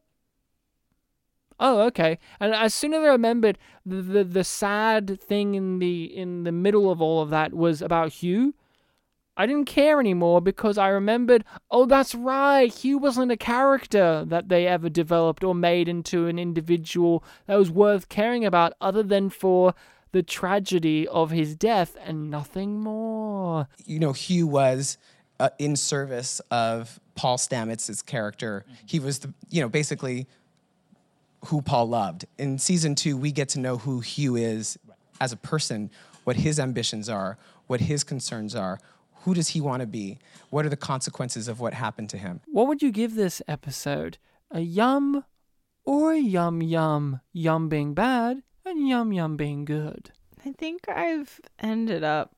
Oh, okay. And as soon as I remembered the, the the sad thing in the in the middle of all of that was about Hugh, I didn't care anymore because I remembered, oh, that's right, Hugh wasn't a character that they ever developed or made into an individual that was worth caring about other than for the tragedy of his death and nothing more. You know, Hugh was uh, in service of Paul Stamets' character. He was, the, you know, basically who Paul loved. In season two, we get to know who Hugh is as a person, what his ambitions are, what his concerns are. Who does he want to be? What are the consequences of what happened to him? What would you give this episode? A yum or a yum yum? Yum being bad and yum yum being good. I think I've ended up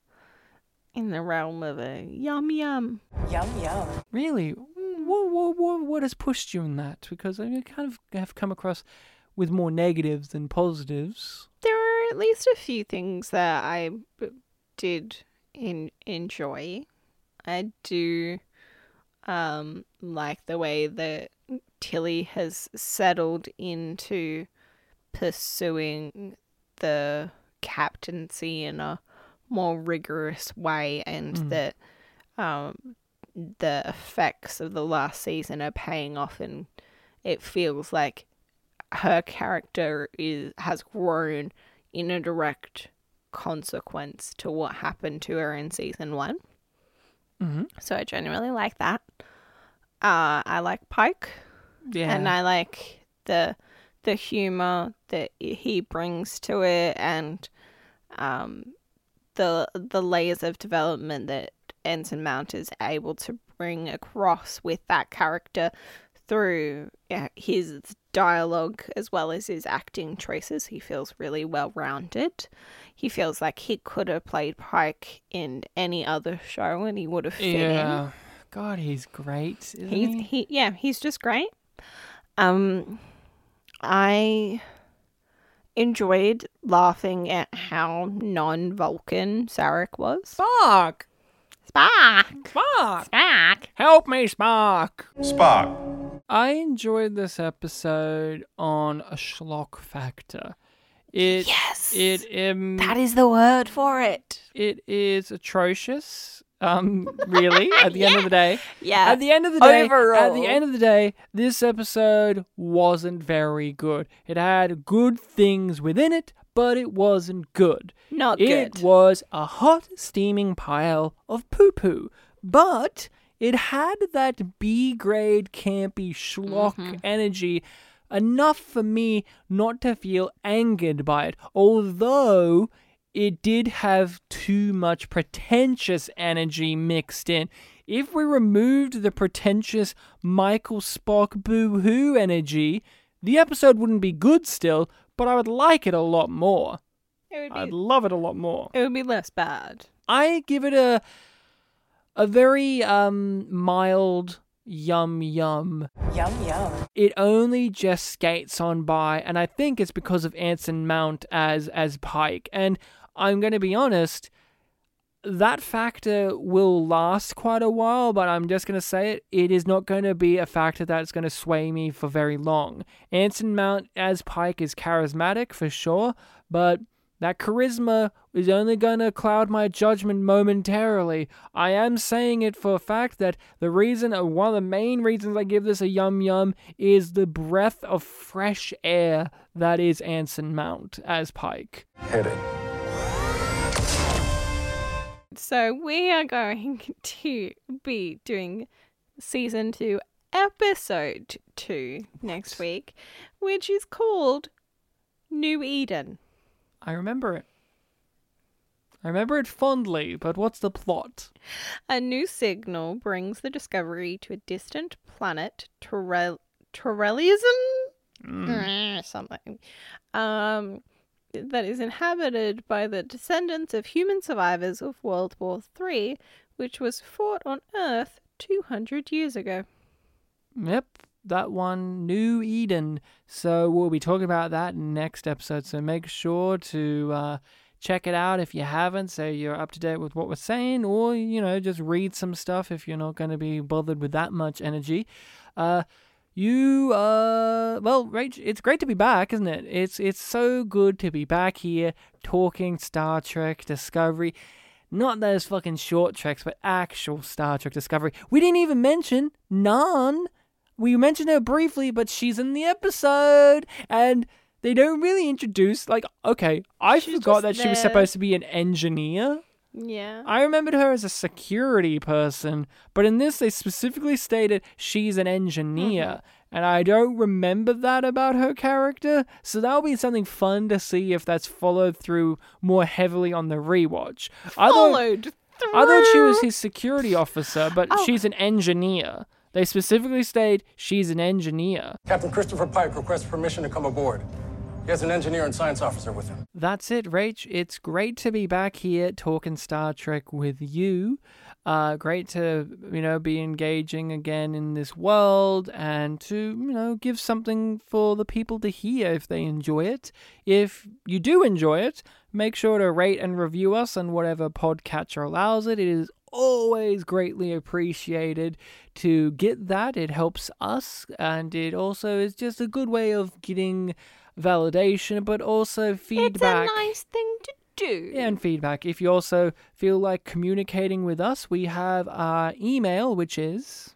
in the realm of a yum yum. Yum yum. Really? What, what, what, what has pushed you in that? Because I kind of have come across with more negatives than positives. There are at least a few things that I b- did in, enjoy. I do um, like the way that Tilly has settled into pursuing the captaincy in a more rigorous way, and mm. that um, the effects of the last season are paying off, and it feels like her character is has grown in a direct consequence to what happened to her in season one. Mm-hmm. So I genuinely like that. Uh, I like Pike. Yeah. And I like the the humor that he brings to it, and um, the the layers of development that Anson Mount is able to bring across with that character through yeah, his dialogue as well as his acting choices. He feels really well-rounded. He feels like he could have played Pike in any other show and he would have fit yeah. in. God, he's great, isn't he's, he? he? Yeah, he's just great. Um, I enjoyed laughing at how non-Vulcan Sarek was. Spark! Spark! Spark! Spark! Help me, Spark! Spock. I enjoyed this episode on a schlock factor. It, yes! It, um, that is the word for it. It is atrocious. Um, really, at the yeah. end of the day. Yeah. At the end of the day, Overall. at the end of the day, this episode wasn't very good. It had good things within it, but it wasn't good. Not it good. It was a hot, steaming pile of poo-poo. But it had that B-grade, campy, schlock mm-hmm. energy enough for me not to feel angered by it. Although it did have too much pretentious energy mixed in. If we removed the pretentious Michael Spock boo-hoo energy, the episode wouldn't be good still, but I would like it a lot more. It would be, I'd love it a lot more. It would be less bad. I give it a a very um mild yum yum. Yum yum. It only just skates on by, and I think it's because of Anson Mount as as Pike. And I'm going to be honest, that factor will last quite a while, but I'm just going to say it, it is not going to be a factor that's going to sway me for very long. Anson Mount as Pike is charismatic for sure, but that charisma is only going to cloud my judgment momentarily. I am saying it for a fact that the reason, or one of the main reasons I give this a yum yum, is the breath of fresh air that is Anson Mount as Pike. Hit it. So we are going to be doing season two, episode two next week, which is called New Eden. I remember it. I remember it fondly, but what's the plot? A new signal brings the Discovery to a distant planet, Torel- Torelianism? Mm. Something. Um... that is inhabited by the descendants of human survivors of World War Three, which was fought on Earth two hundred years ago. Yep. that one, New Eden. So we'll be talking about that next episode. So make sure to uh, check it out if you haven't, so you're up to date with what we're saying, or, you know, just read some stuff if you're not going to be bothered with that much energy. Uh, you, uh, well, Rach, it's great to be back, isn't it? It's, it's so good to be back here talking Star Trek Discovery. Not those fucking short treks, but actual Star Trek Discovery. We didn't even mention Nan. We mentioned her briefly, but she's in the episode, and they don't really introduce, like, okay, I She's forgot just that she was there. supposed to be an engineer. Yeah. I remembered her as a security person, but in this they specifically stated she's an engineer, Mm-hmm. and I don't remember that about her character, so that'll be something fun to see if that's followed through more heavily on the rewatch. I thought, Followed through. I thought she was his security officer, but Oh. she's an engineer. They specifically state she's an engineer. Captain Christopher Pike requests permission to come aboard. He has an engineer and science officer with him. That's it, Rach. It's great to be back here talking Star Trek with you. Uh, great to, you know, be engaging again in this world and to, you know, give something for the people to hear if they enjoy it. If you do enjoy it, make sure to rate and review us on whatever podcatcher allows it. It is always greatly appreciated to get that. It helps us, and it also is just a good way of getting validation, but also feedback. It's a nice thing to do. Yeah, and feedback. If you also feel like communicating with us, we have our email, which is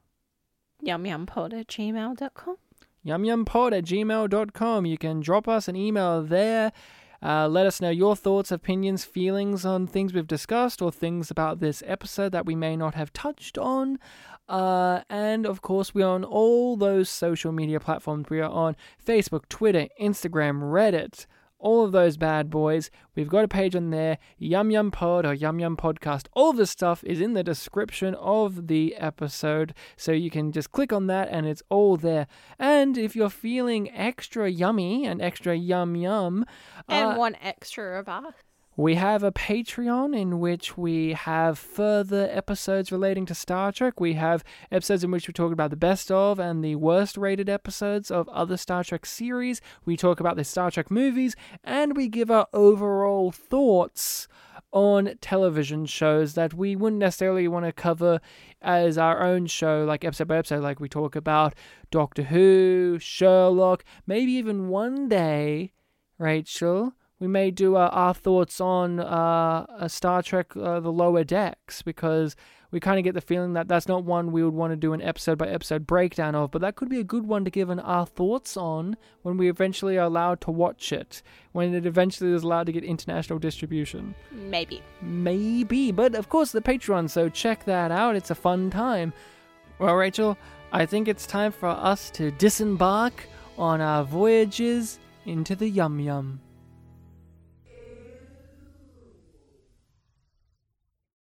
yumyumpod at gmail dot com. yumyumpod at gmail dot com. You can drop us an email there. Uh, let us know your thoughts, opinions, feelings on things we've discussed or things about this episode that we may not have touched on. Uh, and, of course, we're on all those social media platforms. We are on Facebook, Twitter, Instagram, Reddit, all of those bad boys. We've got a page on there, Yum Yum Pod or Yum Yum Podcast. All of this stuff is in the description of the episode, so you can just click on that and it's all there. And if you're feeling extra yummy and extra yum yum, And uh, one extra of us. we have a Patreon in which we have further episodes relating to Star Trek. We have episodes in which we talk about the best of and the worst rated episodes of other Star Trek series. We talk about the Star Trek movies, and we give our overall thoughts on television shows that we wouldn't necessarily want to cover as our own show, like episode by episode. Like we talk about Doctor Who, Sherlock, maybe even one day, Rachel, we may do uh, our thoughts on uh, a Star Trek, uh, The Lower Decks, because we kind of get the feeling that that's not one we would want to do an episode-by-episode breakdown of, but that could be a good one to give an our thoughts on when we eventually are allowed to watch it, when it eventually is allowed to get international distribution. Maybe. Maybe, but of course the Patreon, so check that out. It's a fun time. Well, Rachel, I think it's time for us to disembark on our voyages into the Yum Yum.